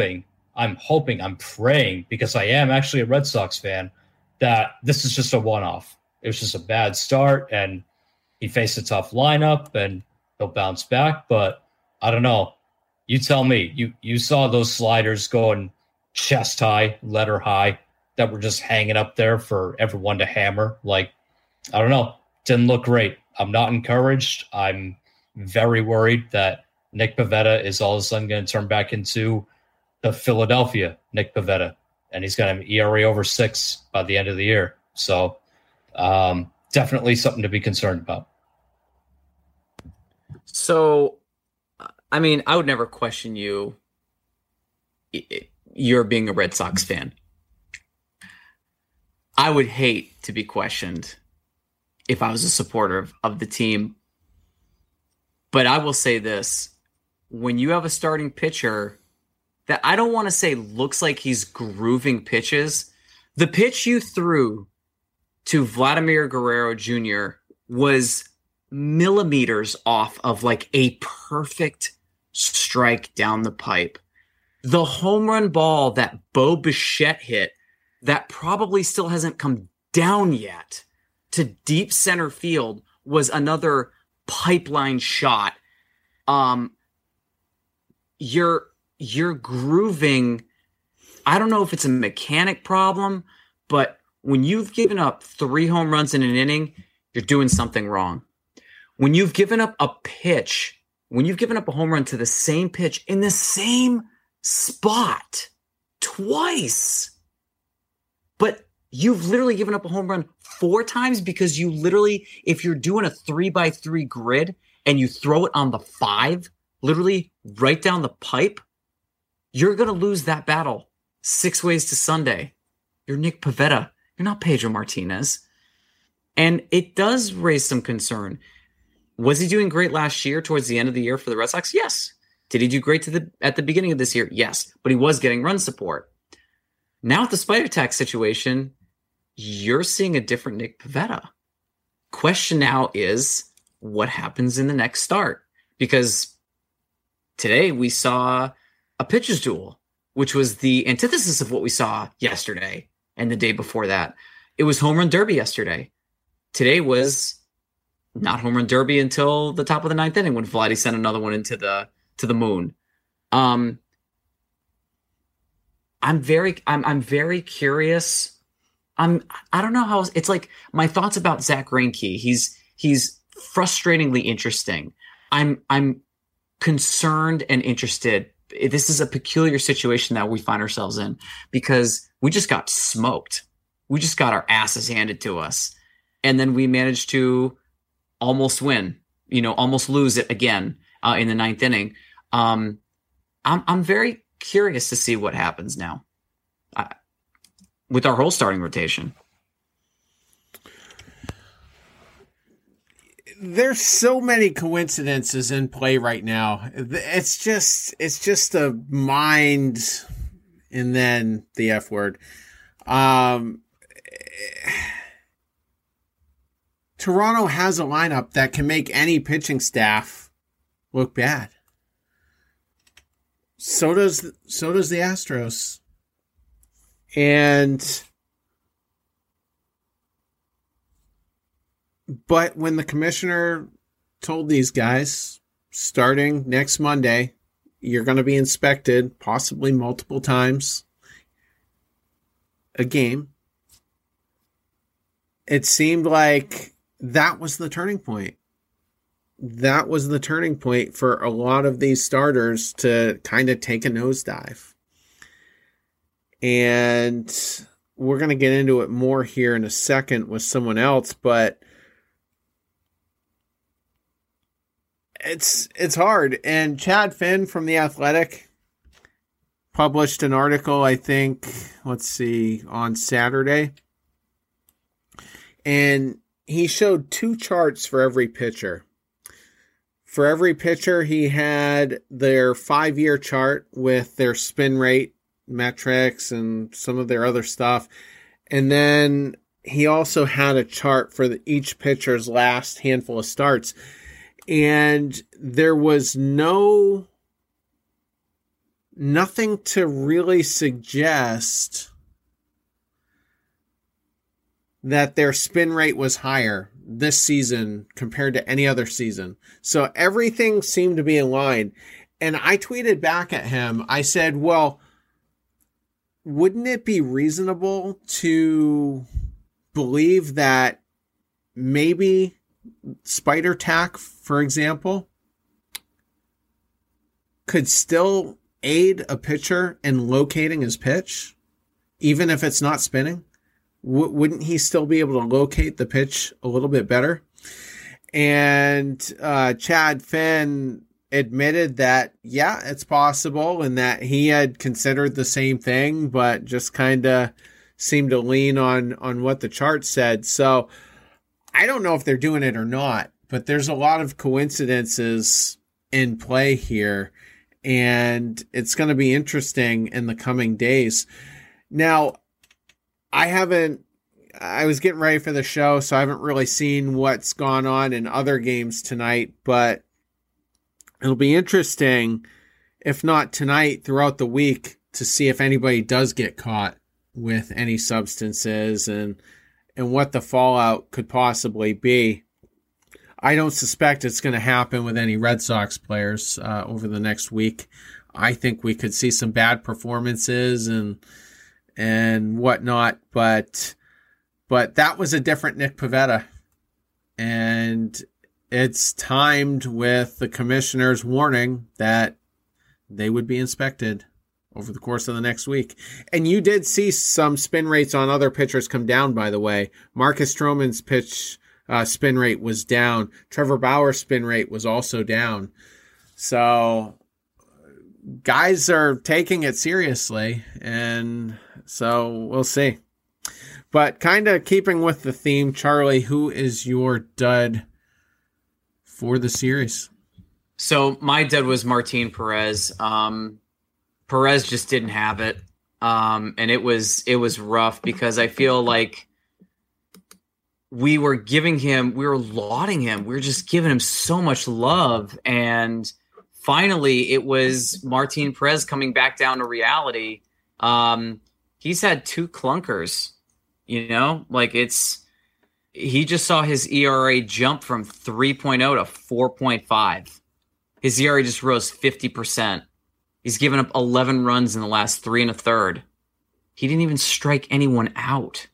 D: praying, because I am actually a Red Sox fan, that this is just a one-off. It was just a bad start, and he faced a tough lineup, and he'll bounce back. But I don't know. You tell me. You saw those sliders going chest high, letter high, that were just hanging up there for everyone to hammer. Like, I don't know. Didn't look great. I'm not encouraged. I'm very worried that Nick Pivetta is all of a sudden going to turn back into the Philadelphia Nick Pivetta, and he's got an ERA over 6 by the end of the year. So definitely something to be concerned about.
E: So, I mean, I would never question you're being a Red Sox fan. I would hate to be questioned if I was a supporter of the team. But I will say this. When you have a starting pitcher that I don't want to say looks like he's grooving pitches, the pitch you threw to Vladimir Guerrero Jr. was millimeters off of like a perfect strike down the pipe. The home run ball that Bo Bichette hit that probably still hasn't come down yet to deep center field was another pipeline shot. You're grooving. I don't know if it's a mechanic problem, but when you've given up 3 home runs in an inning, you're doing something wrong. When you've given up a pitch, when you've given up a home run to the same pitch in the same spot twice, but you've literally given up a home run 4 times because you literally, if you're doing a 3x3 grid and you throw it on the 5, literally right down the pipe, you're going to lose that battle 6 ways to Sunday. You're Nick Pivetta. You're not Pedro Martinez. And it does raise some concern. Was he doing great last year towards the end of the year for the Red Sox? Yes. Did he do great at the beginning of this year? Yes. But he was getting run support. Now with the Spider Tack situation, you're seeing a different Nick Pivetta. Question now is, what happens in the next start? Because today we saw a pitcher's duel, which was the antithesis of what we saw yesterday and the day before that. It was home run derby yesterday. Today was not home run derby until the top of the 9th inning when Vladdy sent another one into the moon. I'm very curious. I don't know how it's like my thoughts about Zach Greinke. He's frustratingly interesting. I'm concerned and interested. This is a peculiar situation that we find ourselves in because we just got smoked. We just got our asses handed to us. And then we managed to almost win, almost lose it again in the 9th inning. I'm very curious to see what happens now with our whole starting rotation.
C: There's so many coincidences in play right now. It's just a mind and then the F word. Toronto has a lineup that can make any pitching staff look bad. So does the Astros. But when the commissioner told these guys, starting next Monday, you're going to be inspected possibly multiple times a game, it seemed like that was the turning point. That was the turning point for a lot of these starters to kind of take a nosedive. And we're going to get into it more here in a second with someone else, but it's hard. And Chad Finn from The Athletic published an article, I think, on Saturday. And he showed 2 charts for every pitcher. For every pitcher, he had their 5-year chart with their spin rate metrics and some of their other stuff. And then he also had a chart for each pitcher's last handful of starts. And there was nothing to really suggest that their spin rate was higher this season compared to any other season. So everything seemed to be in line. And I tweeted back at him. I said, well, wouldn't it be reasonable to believe that maybe Spider Tack, for example, could still aid a pitcher in locating his pitch, even if it's not spinning? Wouldn't he still be able to locate the pitch a little bit better? And Chad Finn admitted that, yeah, it's possible, and that he had considered the same thing, but just kind of seemed to lean on what the chart said. So I don't know if they're doing it or not, but there's a lot of coincidences in play here, and it's going to be interesting in the coming days. Now, I was getting ready for the show, so I haven't really seen what's gone on in other games tonight, but It'll be interesting, if not tonight, throughout the week, to see if anybody does get caught with any substances and what the fallout could possibly be. I don't suspect it's going to happen with any Red Sox players over the next week. I think we could see some bad performances and whatnot, but that was a different Nick Pivetta, and it's timed with the commissioner's warning that they would be inspected over the course of the next week. And you did see some spin rates on other pitchers come down, by the way. Marcus Stroman's pitch spin rate was down. Trevor Bauer's spin rate was also down. So guys are taking it seriously, and so we'll see. But kind of keeping with the theme, Charlie, who is your dud for the series?
E: So my dud was Martin Perez. Perez just didn't have it. And it was rough because I feel like we were lauding him. We were just giving him so much love. And finally it was Martin Perez coming back down to reality. He's had 2 clunkers, he just saw his ERA jump from 3.0 to 4.5. His ERA just rose 50%. He's given up 11 runs in the last 3 1/3. He didn't even strike anyone out.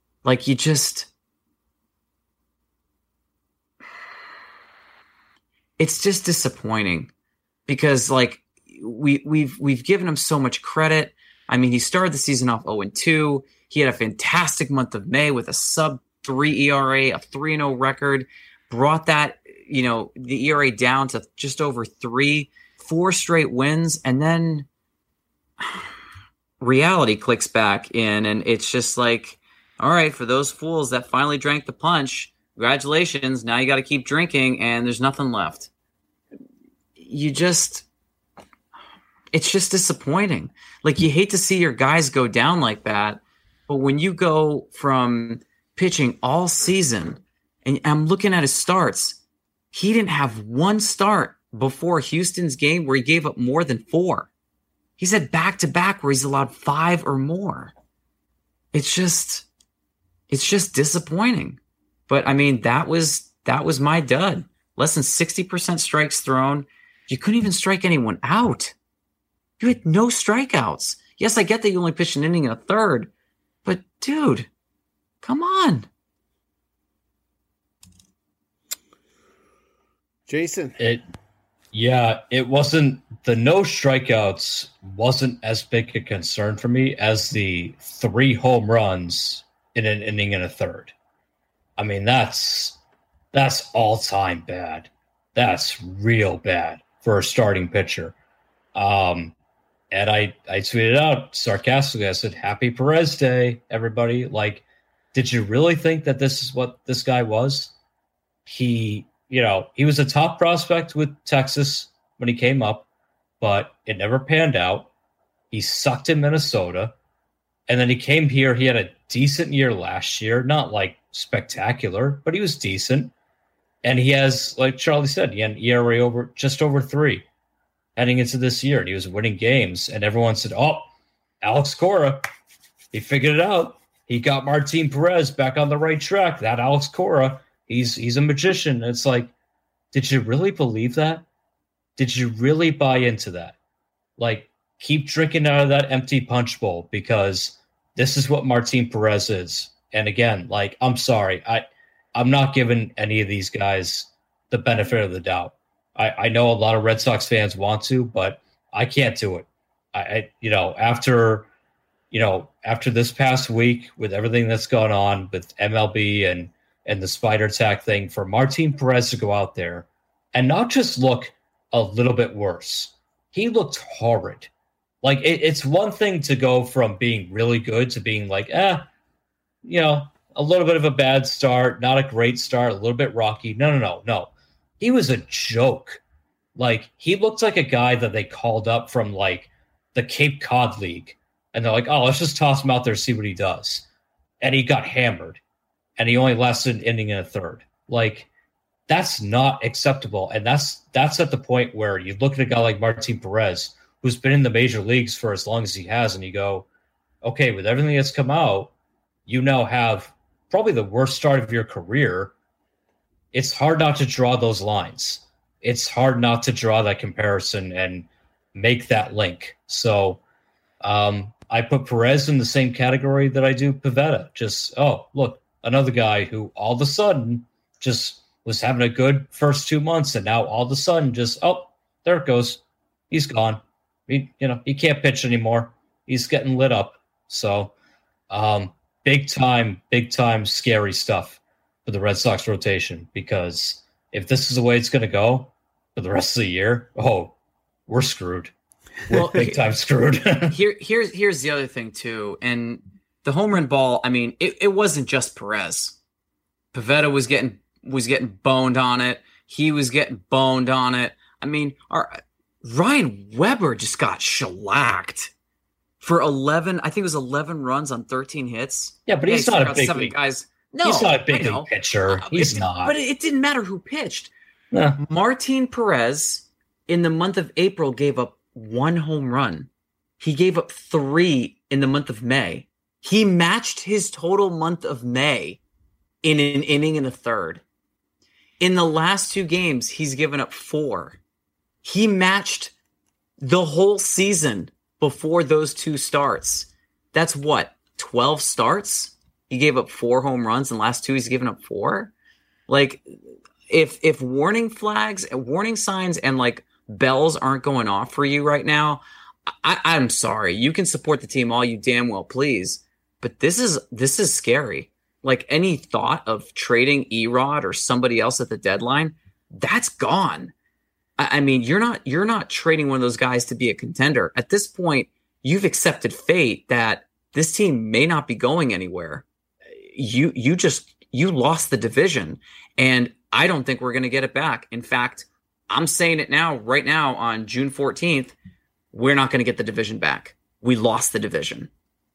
E: It's just disappointing because we've given him so much credit. I mean, he started the season off 0-2. He had a fantastic month of May with a sub-3 ERA, a 3-0 record, brought that, the ERA down to just over 3, 4 straight wins, and then reality clicks back in, and it's just like, all right, for those fools that finally drank the punch, congratulations, now you got to keep drinking, and there's nothing left. It's just disappointing. You hate to see your guys go down like that, but when you go from pitching all season, and I'm looking at his starts, he didn't have one start before Houston's game where he gave up more than 4. He's had back-to-back where he's allowed 5 or more. It's just disappointing. But I mean, that was my dud. Less than 60% strikes thrown. You couldn't even strike anyone out. You had no strikeouts. Yes, I get that you only pitched an inning and a third, but dude, come on.
C: Jason.
D: It wasn't, the no strikeouts wasn't as big a concern for me as the 3 home runs in an inning and a third. I mean, that's all-time bad. That's real bad for a starting pitcher. And I tweeted out sarcastically, I said, Happy Perez Day, everybody. Did you really think that this is what this guy was? He was a top prospect with Texas when he came up, but it never panned out. He sucked in Minnesota. And then he came here. He had a decent year last year, not spectacular, but he was decent. And he has, like Charlie said, he had an ERA just over 3 heading into this year. And he was winning games. And everyone said, oh, Alex Cora, he figured it out. He got Martin Perez back on the right track. That Alex Cora, he's a magician. And it's like, did you really believe that? Did you really buy into that? Keep drinking out of that empty punch bowl because this is what Martin Perez is. And again, I'm sorry. I'm not giving any of these guys the benefit of the doubt. I know a lot of Red Sox fans want to, but I can't do it. After this past week with everything that's gone on with MLB and the spider tack thing, for Martin Perez to go out there and not just look a little bit worse. He looked horrid. It's one thing to go from being really good to being a little bit of a bad start, not a great start, a little bit rocky. No. He was a joke. He looked like a guy that they called up from the Cape Cod League. And they're like, oh, let's just toss him out there, see what he does. And he got hammered. And he only lasted an inning and a third. That's not acceptable. And that's at the point where you look at a guy like Martin Perez, who's been in the major leagues for as long as he has, and you go, okay, with everything that's come out, you now have probably the worst start of your career. It's hard not to draw those lines. It's hard not to draw that comparison and make that link. So I put Perez in the same category that I do Pivetta. Just, oh, look, another guy who all of a sudden just was having a good first 2 months, and now all of a sudden just, oh, there it goes. He's gone. He can't pitch anymore. He's getting lit up. So big time scary stuff for the Red Sox rotation, because if this is the way it's going to go for the rest of the year, oh, we're screwed. We're big time screwed.
E: Here's the other thing too, and the home run ball. I mean, it wasn't just Perez. Pivetta was getting boned on it. He was getting boned on it. I mean, Ryan Weber just got shellacked for 11. I think it was 11 runs on 13 hits.
D: Yeah, but he's not a big league
E: guys. No,
D: he's not a big league pitcher. He's not.
E: But it didn't matter who pitched.
D: Yeah.
E: Martin Perez in the month of April gave up 1 home run. He gave up 3 in the month of May. He matched his total month of May in an inning and a third. In the last 2 games, he's given up 4. He matched the whole season before those 2 starts. That's what, 12 starts? He gave up 4 home runs, and the last 2 he's given up 4. Like, if warning flags, warning signs, and like bells aren't going off for you right now, I'm sorry. You can support the team all you damn well please, but this is scary. Like, any thought of trading Erod or somebody else at the deadline, that's gone. I mean, you're not trading one of those guys to be a contender. At this point, you've accepted fate that this team may not be going anywhere. You lost the division, and I don't think we're going to get it back. In fact, I'm saying it right now on June 14th, we're not going to get the division back. We lost the division.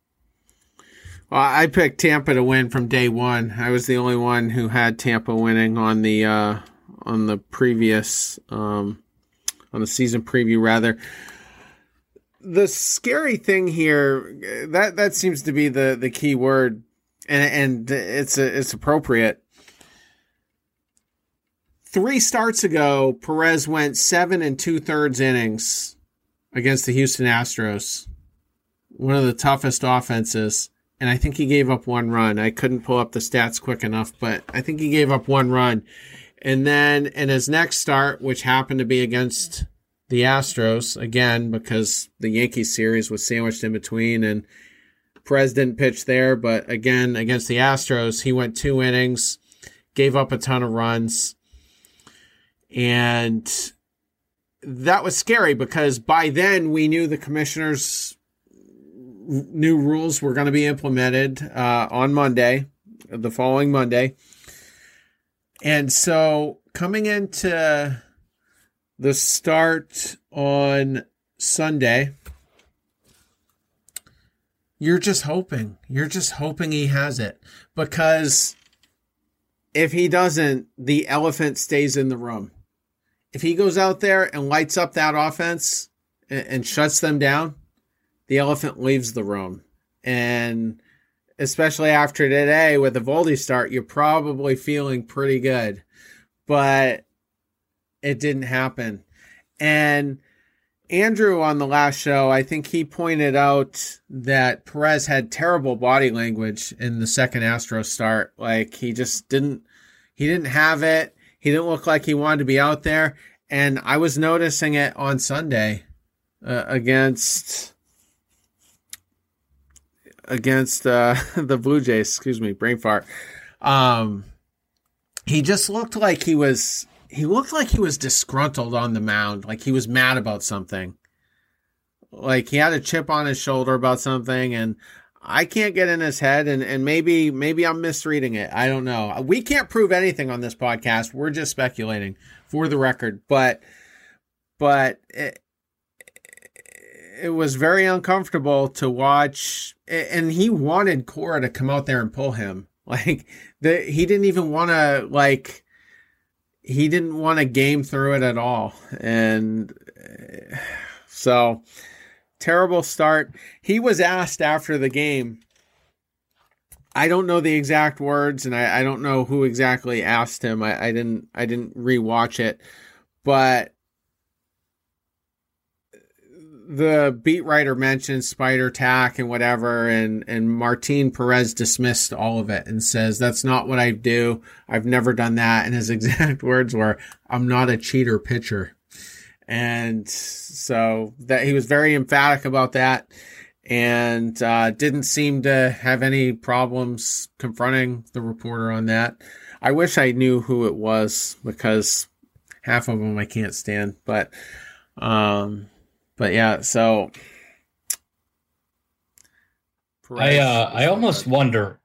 C: Well, I picked Tampa to win from day one. I was the only one who had Tampa winning on the previous on the season preview rather. The scary thing here, that seems to be the key word, and it's appropriate. 3 starts ago, Perez went 7 2/3 innings against the Houston Astros, one of the toughest offenses, and I think he gave up 1 run. I couldn't pull up the stats quick enough, but I think he gave up 1 run. And then in his next start, which happened to be against the Astros, again, because the Yankees series was sandwiched in between, and Perez didn't pitch there, but again, against the Astros, he went 2 innings, gave up a ton of runs. And that was scary because by then we knew the commissioner's new rules were going to be implemented on Monday, the following Monday. And so coming into the start on Sunday, you're just hoping he has it, because if he doesn't, the elephant stays in the room. If he goes out there and lights up that offense and shuts them down, the elephant leaves the room. And especially after today with the Voldy start, you're probably feeling pretty good. But it didn't happen. And Andrew on the last show, I think he pointed out that Perez had terrible body language in the second Astros start. Like, he just didn't have it. He didn't look like he wanted to be out there. And I was noticing it on Sunday against the Blue Jays. Excuse me, brain fart. He just looked like he was disgruntled on the mound, like he was mad about something. Like he had a chip on his shoulder about something, and I can't get in his head, and maybe I'm misreading it. I don't know. We can't prove anything on this podcast. We're just speculating, for the record. But it was very uncomfortable to watch, and he wanted Cora to come out there and pull him. Like he didn't even want to, like, he didn't want to game through it at all. And so terrible start. He was asked after the game, I don't know the exact words, and I don't know who exactly asked him. I didn't rewatch it, but the beat writer mentioned spider tack and whatever, and Martin Perez dismissed all of it and says, that's not what I do. I've never done that. And his exact words were, I'm not a cheater pitcher. And so that he was very emphatic about that, and didn't seem to have any problems confronting the reporter on that. I wish I knew who it was, because half of them I can't stand, but yeah, so
D: I almost wonder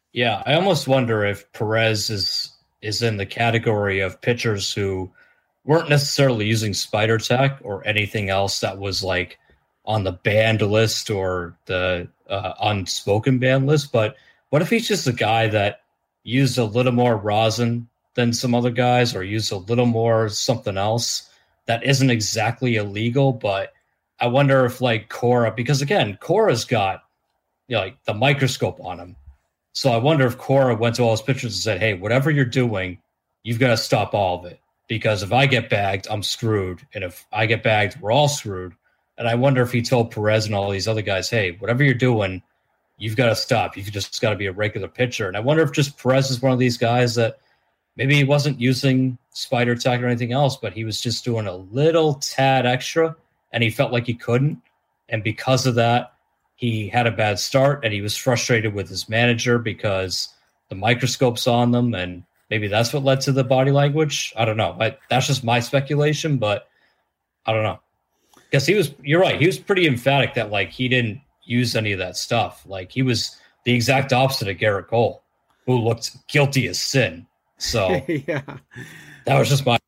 D: if Perez is in the category of pitchers who weren't necessarily using spider tack or anything else that was like on the banned list or the unspoken ban list, but what if he's just a guy that used a little more rosin than some other guys, or used a little more something else that isn't exactly illegal? But I wonder if like Cora, because again, Cora's got like the microscope on him. So I wonder if Cora went to all his pitchers and said, hey, whatever you're doing, you've got to stop all of it. Because if I get bagged, I'm screwed. And if I get bagged, we're all screwed. And I wonder if he told Perez and all these other guys, hey, whatever you're doing, you've got to stop. You've just got to be a regular pitcher. And I wonder if just Perez is one of these guys that maybe he wasn't using spider tack or anything else, but he was just doing a little tad extra, and he felt like he couldn't. And because of that, he had a bad start, and he was frustrated with his manager because the microscope's on them, and maybe that's what led to the body language. I don't know. That's just my speculation, but I don't know. Because you're right, he was pretty emphatic that like he didn't use any of that stuff. Like he was the exact opposite of Garrett Cole, who looked guilty as sin. So
C: yeah,
D: that was just my.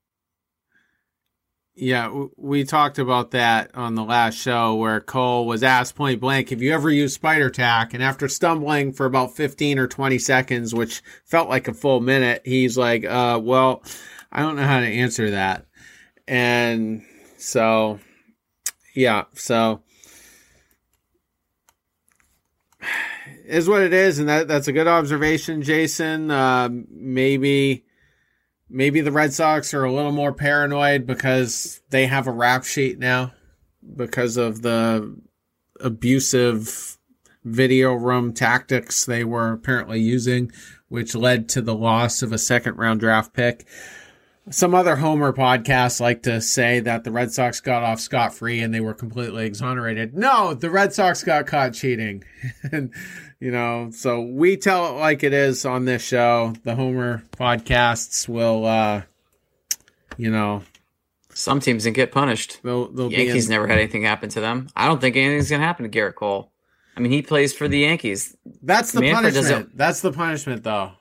C: Yeah, we talked about that on the last show where Cole was asked point blank, have you ever used spider tack? And after stumbling for about 15 or 20 seconds, which felt like a full minute, he's like, well, I don't know how to answer that. And so, yeah, so is what it is. And that's a good observation, Jason. Maybe the Red Sox are a little more paranoid because they have a rap sheet now because of the abusive video room tactics they were apparently using, which led to the loss of a second-round draft pick. Some other Homer podcasts like to say that the Red Sox got off scot-free and they were completely exonerated. No, the Red Sox got caught cheating. And, so we tell it like it is on this show. The Homer podcasts will,
E: some teams can get punished.
C: They'll
E: Yankees never had anything happen to them. I don't think anything's going to happen to Garrett Cole. I mean, he plays for the Yankees.
C: That's the punishment. That's the punishment, though.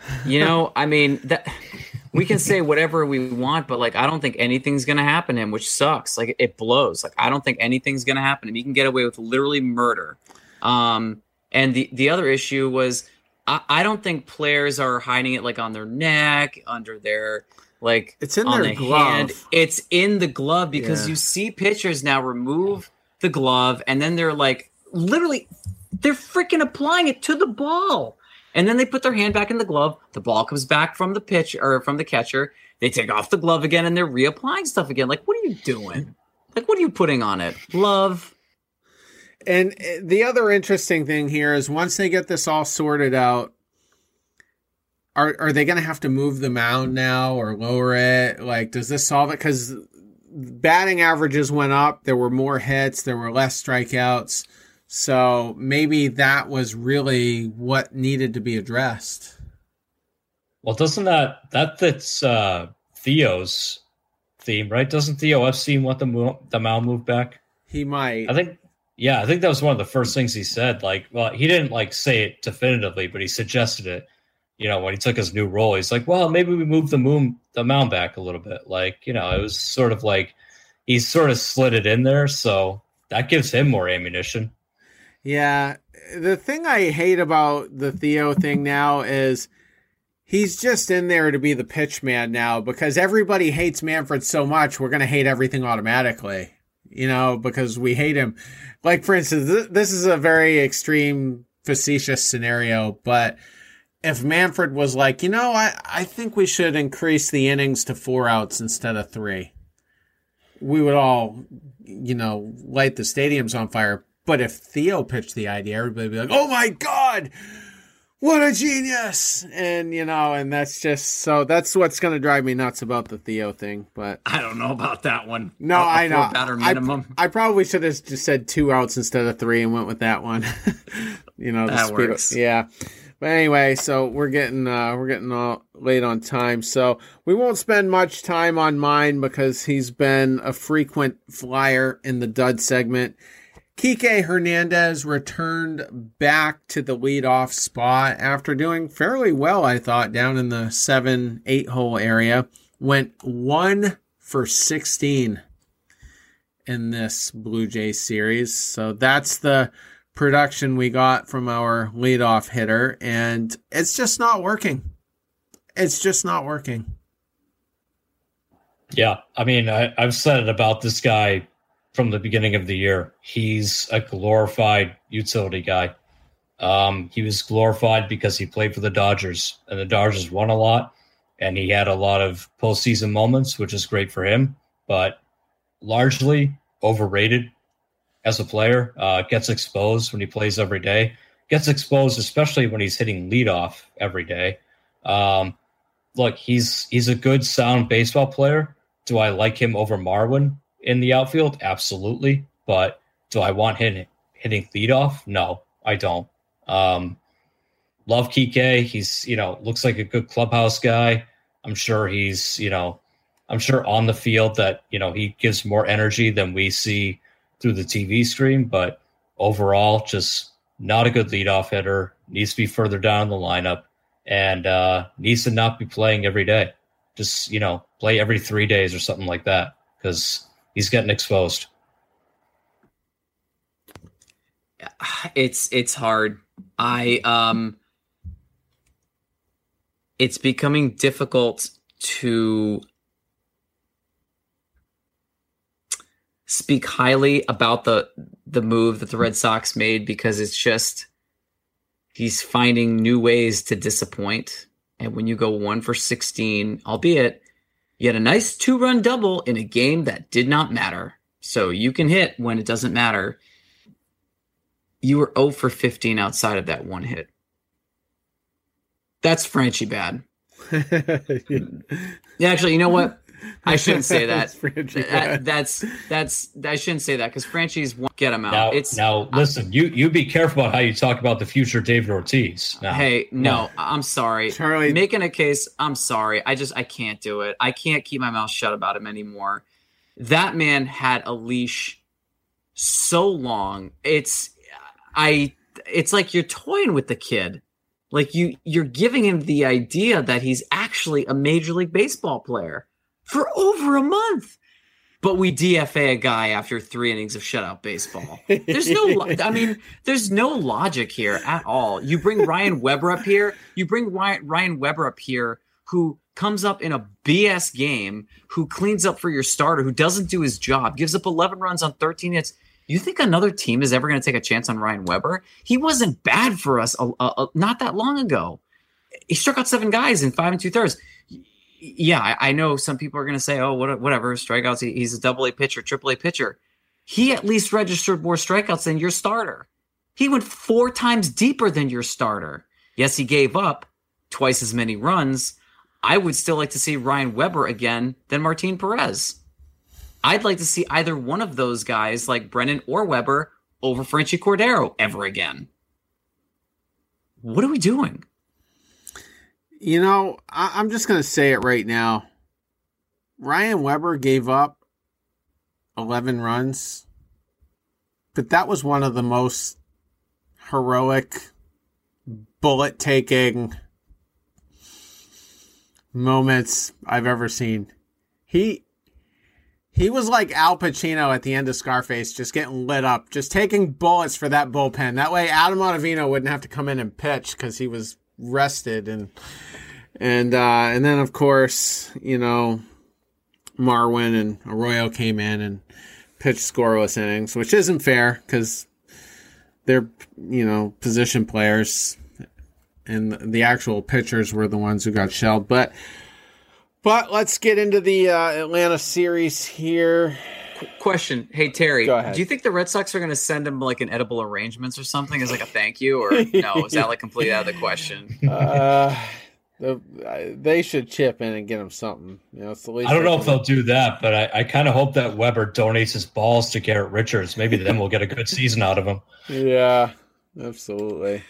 E: We can say whatever we want, but like I don't think anything's going to happen to him, which sucks. Like it blows. Like I don't think anything's going to happen to him. He can get away with literally murder. And the other issue was I don't think players are hiding it like on their neck, under their like
C: it's in
E: on
C: their
E: the
C: glove.
E: hand. It's in the glove because you see pitchers now remove the glove and then they're like literally they're freaking applying it to the ball. And then they put their hand back in the glove. The ball comes back from the pitch or from the catcher. They take off the glove again and they're reapplying stuff again. Like, what are you doing? Like, what are you putting on it? Love.
C: And the other interesting thing here is once they get this all sorted out, are they going to have to move the mound now or lower it? Like, does this solve it? Because batting averages went up. There were more hits. There were less strikeouts. So maybe that was really what needed to be addressed.
D: Well, doesn't that fits Theo's theme, right? Doesn't Theo Epstein want the mound moved back?
C: He might.
D: I think that was one of the first things he said. Like, well, he didn't like say it definitively, but he suggested it. When he took his new role, he's like, well, maybe we move the mound back a little bit. Like, it was sort of like he sort of slid it in there, so that gives him more ammunition.
C: Yeah, the thing I hate about the Theo thing now is he's just in there to be the pitch man now because everybody hates Manfred so much, we're going to hate everything automatically, because we hate him. Like, for instance, this is a very extreme, facetious scenario, but if Manfred was like, I think we should increase the innings to 4 outs instead of 3, we would all, light the stadiums on fire. But if Theo pitched the idea, everybody would be like, oh my God, what a genius. And, and that's what's going to drive me nuts about the Theo thing. But
E: I don't know about that one.
C: No, I know.
E: Batter minimum.
C: I probably should have just said 2 outs instead of 3 and went with that one.
E: That works.
C: Yeah. But anyway, so we're getting all late on time, so we won't spend much time on mine because he's been a frequent flyer in the dud segment. Kike Hernandez returned back to the leadoff spot after doing fairly well, I thought, down in the 7-8 hole area. Went 1 for 16 in this Blue Jays series, so that's the production we got from our leadoff hitter, and it's just not working.
D: Yeah, I mean, I've said it about this guy from the beginning of the year. He's a glorified utility guy. He was glorified because he played for the Dodgers, and the Dodgers won a lot, and he had a lot of postseason moments, which is great for him, but largely overrated as a player. Gets exposed when he plays every day. Gets exposed, especially when he's hitting leadoff every day. Look, he's a good, sound baseball player. Do I like him over Marwin in the outfield? Absolutely. But do I want him hitting leadoff? No, I don't. Love Kike. He's, looks like a good clubhouse guy. I'm sure he's, I'm sure on the field that, he gives more energy than we see through the TV screen, but overall, just not a good leadoff hitter. Needs to be further down in the lineup, and needs to not be playing every day. Just play every 3 days or something like that, because he's getting exposed.
E: It's hard. It's becoming difficult to speak highly about the move that the Red Sox made, because it's just he's finding new ways to disappoint. And when you go 1 for 16, albeit you had a nice 2-run double in a game that did not matter, so you can hit when it doesn't matter. You were 0 for 15 outside of that one hit. That's Franchy bad. Yeah, actually, you know what? I shouldn't say that. That's I shouldn't say that, because Franchy's won't get him out.
D: Now listen, you be careful about how you talk about the future David Ortiz. Now.
E: Hey, no, I'm sorry,
C: Charlie.
E: Making a case, I'm sorry. I can't do it. I can't keep my mouth shut about him anymore. That man had a leash so long. It's like you're toying with the kid. Like you're giving him the idea that he's actually a Major League Baseball player for over a month. But we DFA a guy after 3 innings of shutout baseball. There's no logic here at all. You bring Ryan Weber up here. Who comes up in a BS game, who cleans up for your starter, who doesn't do his job, gives up 11 runs on 13 hits. You think another team is ever going to take a chance on Ryan Weber? He wasn't bad for us not that long ago. He struck out 7 guys in 5 2/3. Yeah, I know some people are going to say, oh, whatever, strikeouts. He's a AA pitcher, AAA pitcher. He at least registered more strikeouts than your starter. He went 4 times deeper than your starter. Yes, he gave up twice as many runs. I would still like to see Ryan Weber again than Martin Perez. I'd like to see either one of those guys, like Brennan or Weber, over Franchy Cordero ever again. What are we doing?
C: I'm just going to say it right now. Ryan Weber gave up 11 runs, but that was one of the most heroic, bullet-taking moments I've ever seen. He was like Al Pacino at the end of Scarface, just getting lit up, just taking bullets for that bullpen. That way Adam Ottavino wouldn't have to come in and pitch because he was rested. And And then, of course, Marwin and Arroyo came in and pitched scoreless innings, which isn't fair because they're, position players, and the actual pitchers were the ones who got shelled. But let's get into the Atlanta series here.
E: Question. Hey, Terry,
C: go ahead.
E: Do you think the Red Sox are going to send him like an edible arrangements or something as like a thank you? Or no, is that like completely out of the question?
C: They should chip in and get him something. It's the least.
D: I don't know if they'll do that, but I kind of hope that Weber donates his balls to Garrett Richards. Maybe then we'll get a good season out of him.
C: Yeah, absolutely.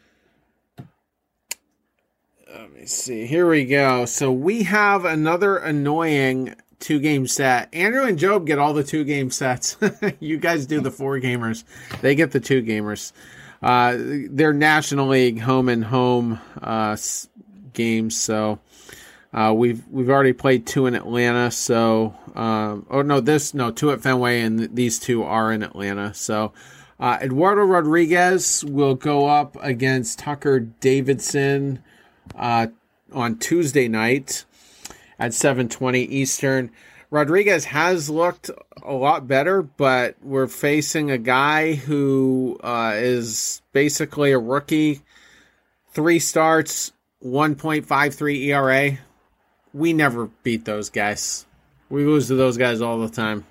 C: Let me see. Here we go. So we have another annoying 2-game set. Andrew and Job get all the 2-game sets. You guys do the 4-gamers. They get the 2-gamers. They're National League home and home games. So we've already played 2 in Atlanta. So 2 at Fenway, and these 2 are in Atlanta. So Eduardo Rodriguez will go up against Tucker Davidson on Tuesday night at 7:20 Eastern. Rodriguez has looked a lot better, but we're facing a guy who is basically a rookie. 3 starts, 1.53 ERA. We never beat those guys. We lose to those guys all the time.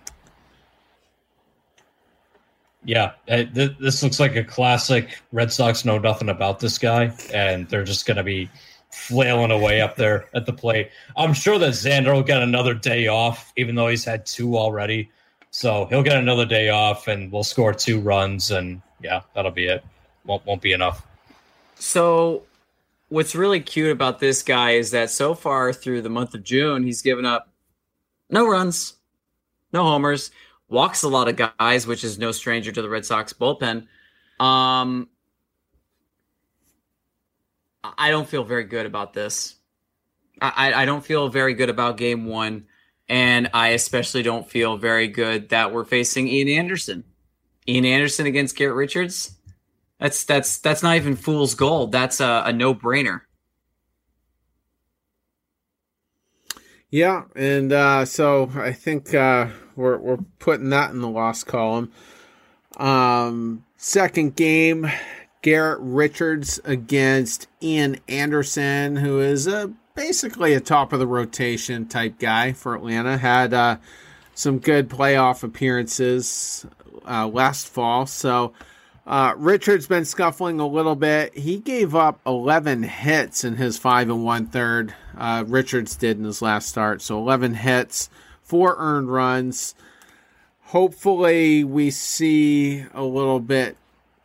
D: Yeah, this looks like a classic Red Sox know nothing about this guy, and they're just going to be flailing away up there at the plate. I'm sure that Xander will get another day off, even though he's had 2 already. So he'll get another day off, and we'll score 2 runs, and yeah, that'll be it. Won't be enough.
E: So what's really cute about this guy is that so far through the month of June, he's given up no runs, no homers, walks a lot of guys, which is no stranger to the Red Sox bullpen. I don't feel very good about this. I don't feel very good about game 1, and I especially don't feel very good that we're facing Ian Anderson. Ian Anderson against Garrett Richards? That's not even fool's gold. That's a no-brainer.
C: Yeah, and so I think we're putting that in the loss column. Second game, Garrett Richards against Ian Anderson, who is basically a top-of-the-rotation type guy for Atlanta. Had some good playoff appearances last fall. So Richards been scuffling a little bit. He gave up 11 hits in his 5 1/3. Richards did in his last start. So 11 hits, 4 earned runs. Hopefully we see a little bit,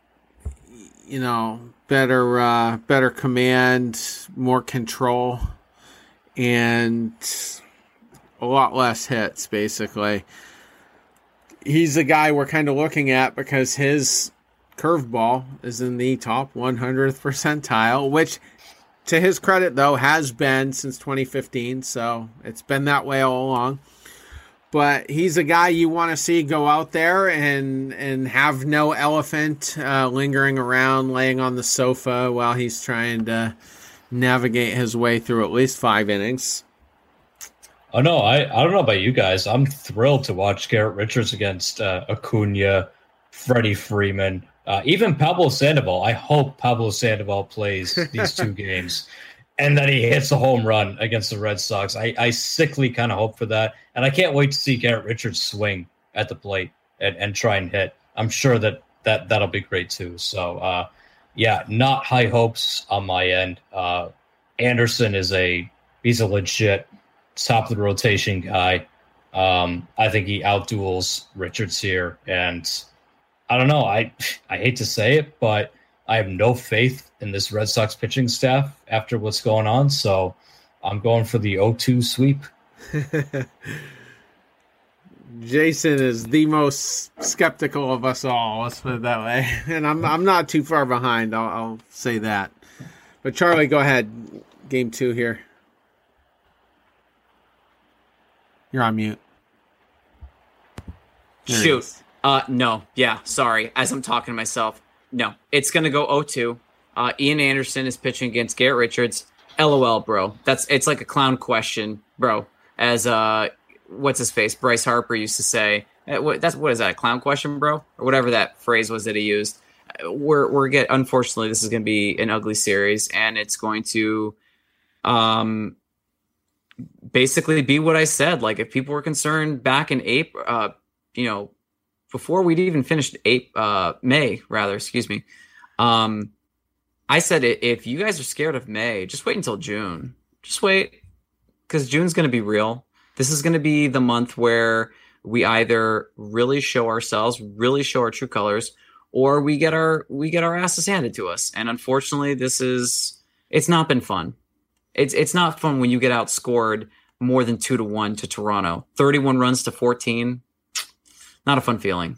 C: better command, more control, and a lot less hits, basically. He's a guy we're kind of looking at because his curveball is in the top 100th percentile, which, to his credit, though, has been since 2015, so it's been that way all along. But he's a guy you want to see go out there and have no elephant lingering around, laying on the sofa while he's trying to navigate his way through at least 5 innings.
D: Oh, no, I don't know about you guys. I'm thrilled to watch Garrett Richards against Acuna, Freddie Freeman, even Pablo Sandoval. I hope Pablo Sandoval plays these 2 games and that he hits a home run against the Red Sox. I sickly kind of hope for that. And I can't wait to see Garrett Richards swing at the plate and try and hit. I'm sure that'll be great too. So, not high hopes on my end. Anderson he's a legit top of the rotation guy. I think he outduels Richards here. And I don't know. I hate to say it, but I have no faith in this Red Sox pitching staff after what's going on. So I'm going for the 0-2 sweep.
C: Jason is the most skeptical of us all. Let's put it that way. And I'm not too far behind. I'll say that. But Charlie, go ahead. Game 2 here. You're on mute.
E: Shoot. No. Yeah, sorry. As I'm talking to myself. No. It's going to go 0-2. Ian Anderson is pitching against Garrett Richards. LOL, bro. It's like a clown question, bro. As what's his face, Bryce Harper used to say. What is that? A clown question, bro, or whatever that phrase was that he used. Unfortunately, this is going to be an ugly series, and it's going to basically be what I said. Like, if people were concerned back in April, before we'd even finished May, rather, excuse me. I said, if you guys are scared of May, just wait until June. Just wait, because June's going to be real. This is going to be the month where we either really show ourselves, really show our true colors, or we get our asses handed to us. And unfortunately, it's not been fun. It's not fun when you get outscored more than 2-1 to Toronto. 31 runs to 14. Not a fun feeling.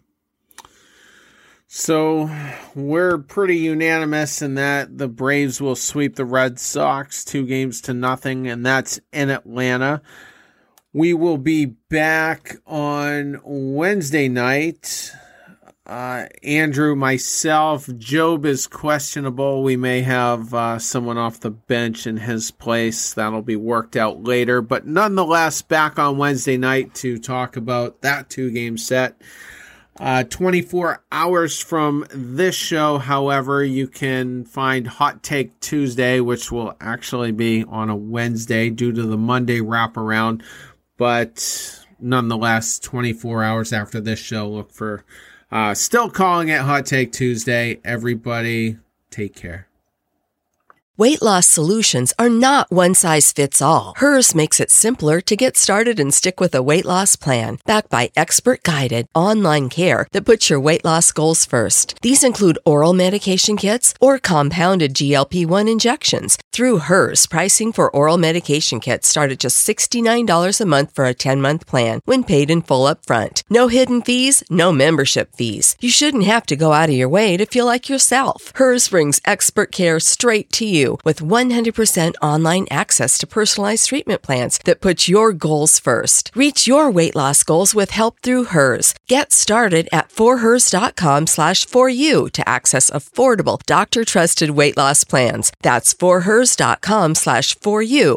C: So we're pretty unanimous in that the Braves will sweep the Red Sox 2-0, and that's in Atlanta. We will be back on Wednesday night. Andrew, myself, Job is questionable. We may have someone off the bench in his place. That'll be worked out later. But nonetheless, back on Wednesday night to talk about that 2-game set. 24 hours from this show, however, you can find Hot Take Tuesday, which will actually be on a Wednesday due to the Monday wraparound. But nonetheless, 24 hours after this show, look for still calling it Hot Take Tuesday. Everybody, take care.
F: Weight loss solutions are not one size fits all. Hers makes it simpler to get started and stick with a weight loss plan backed by expert-guided online care that puts your weight loss goals first. These include oral medication kits or compounded GLP-1 injections. Through Hers, pricing for oral medication kits start at just $69 a month for a 10-month plan when paid in full up front. No hidden fees, no membership fees. You shouldn't have to go out of your way to feel like yourself. Hers brings expert care straight to you with 100% online access to personalized treatment plans that put your goals first. Reach your weight loss goals with help through Hers. Get started at forhers.com/4u to access affordable, doctor-trusted weight loss plans. That's forhers.com/4u,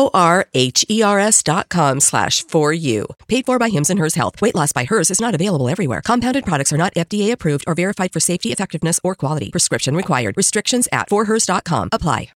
F: forhers.com/4u. Paid for by Hims and Hers Health. Weight loss by Hers is not available everywhere. Compounded products are not FDA approved or verified for safety, effectiveness, or quality. Prescription required. Restrictions at forhers.com apply.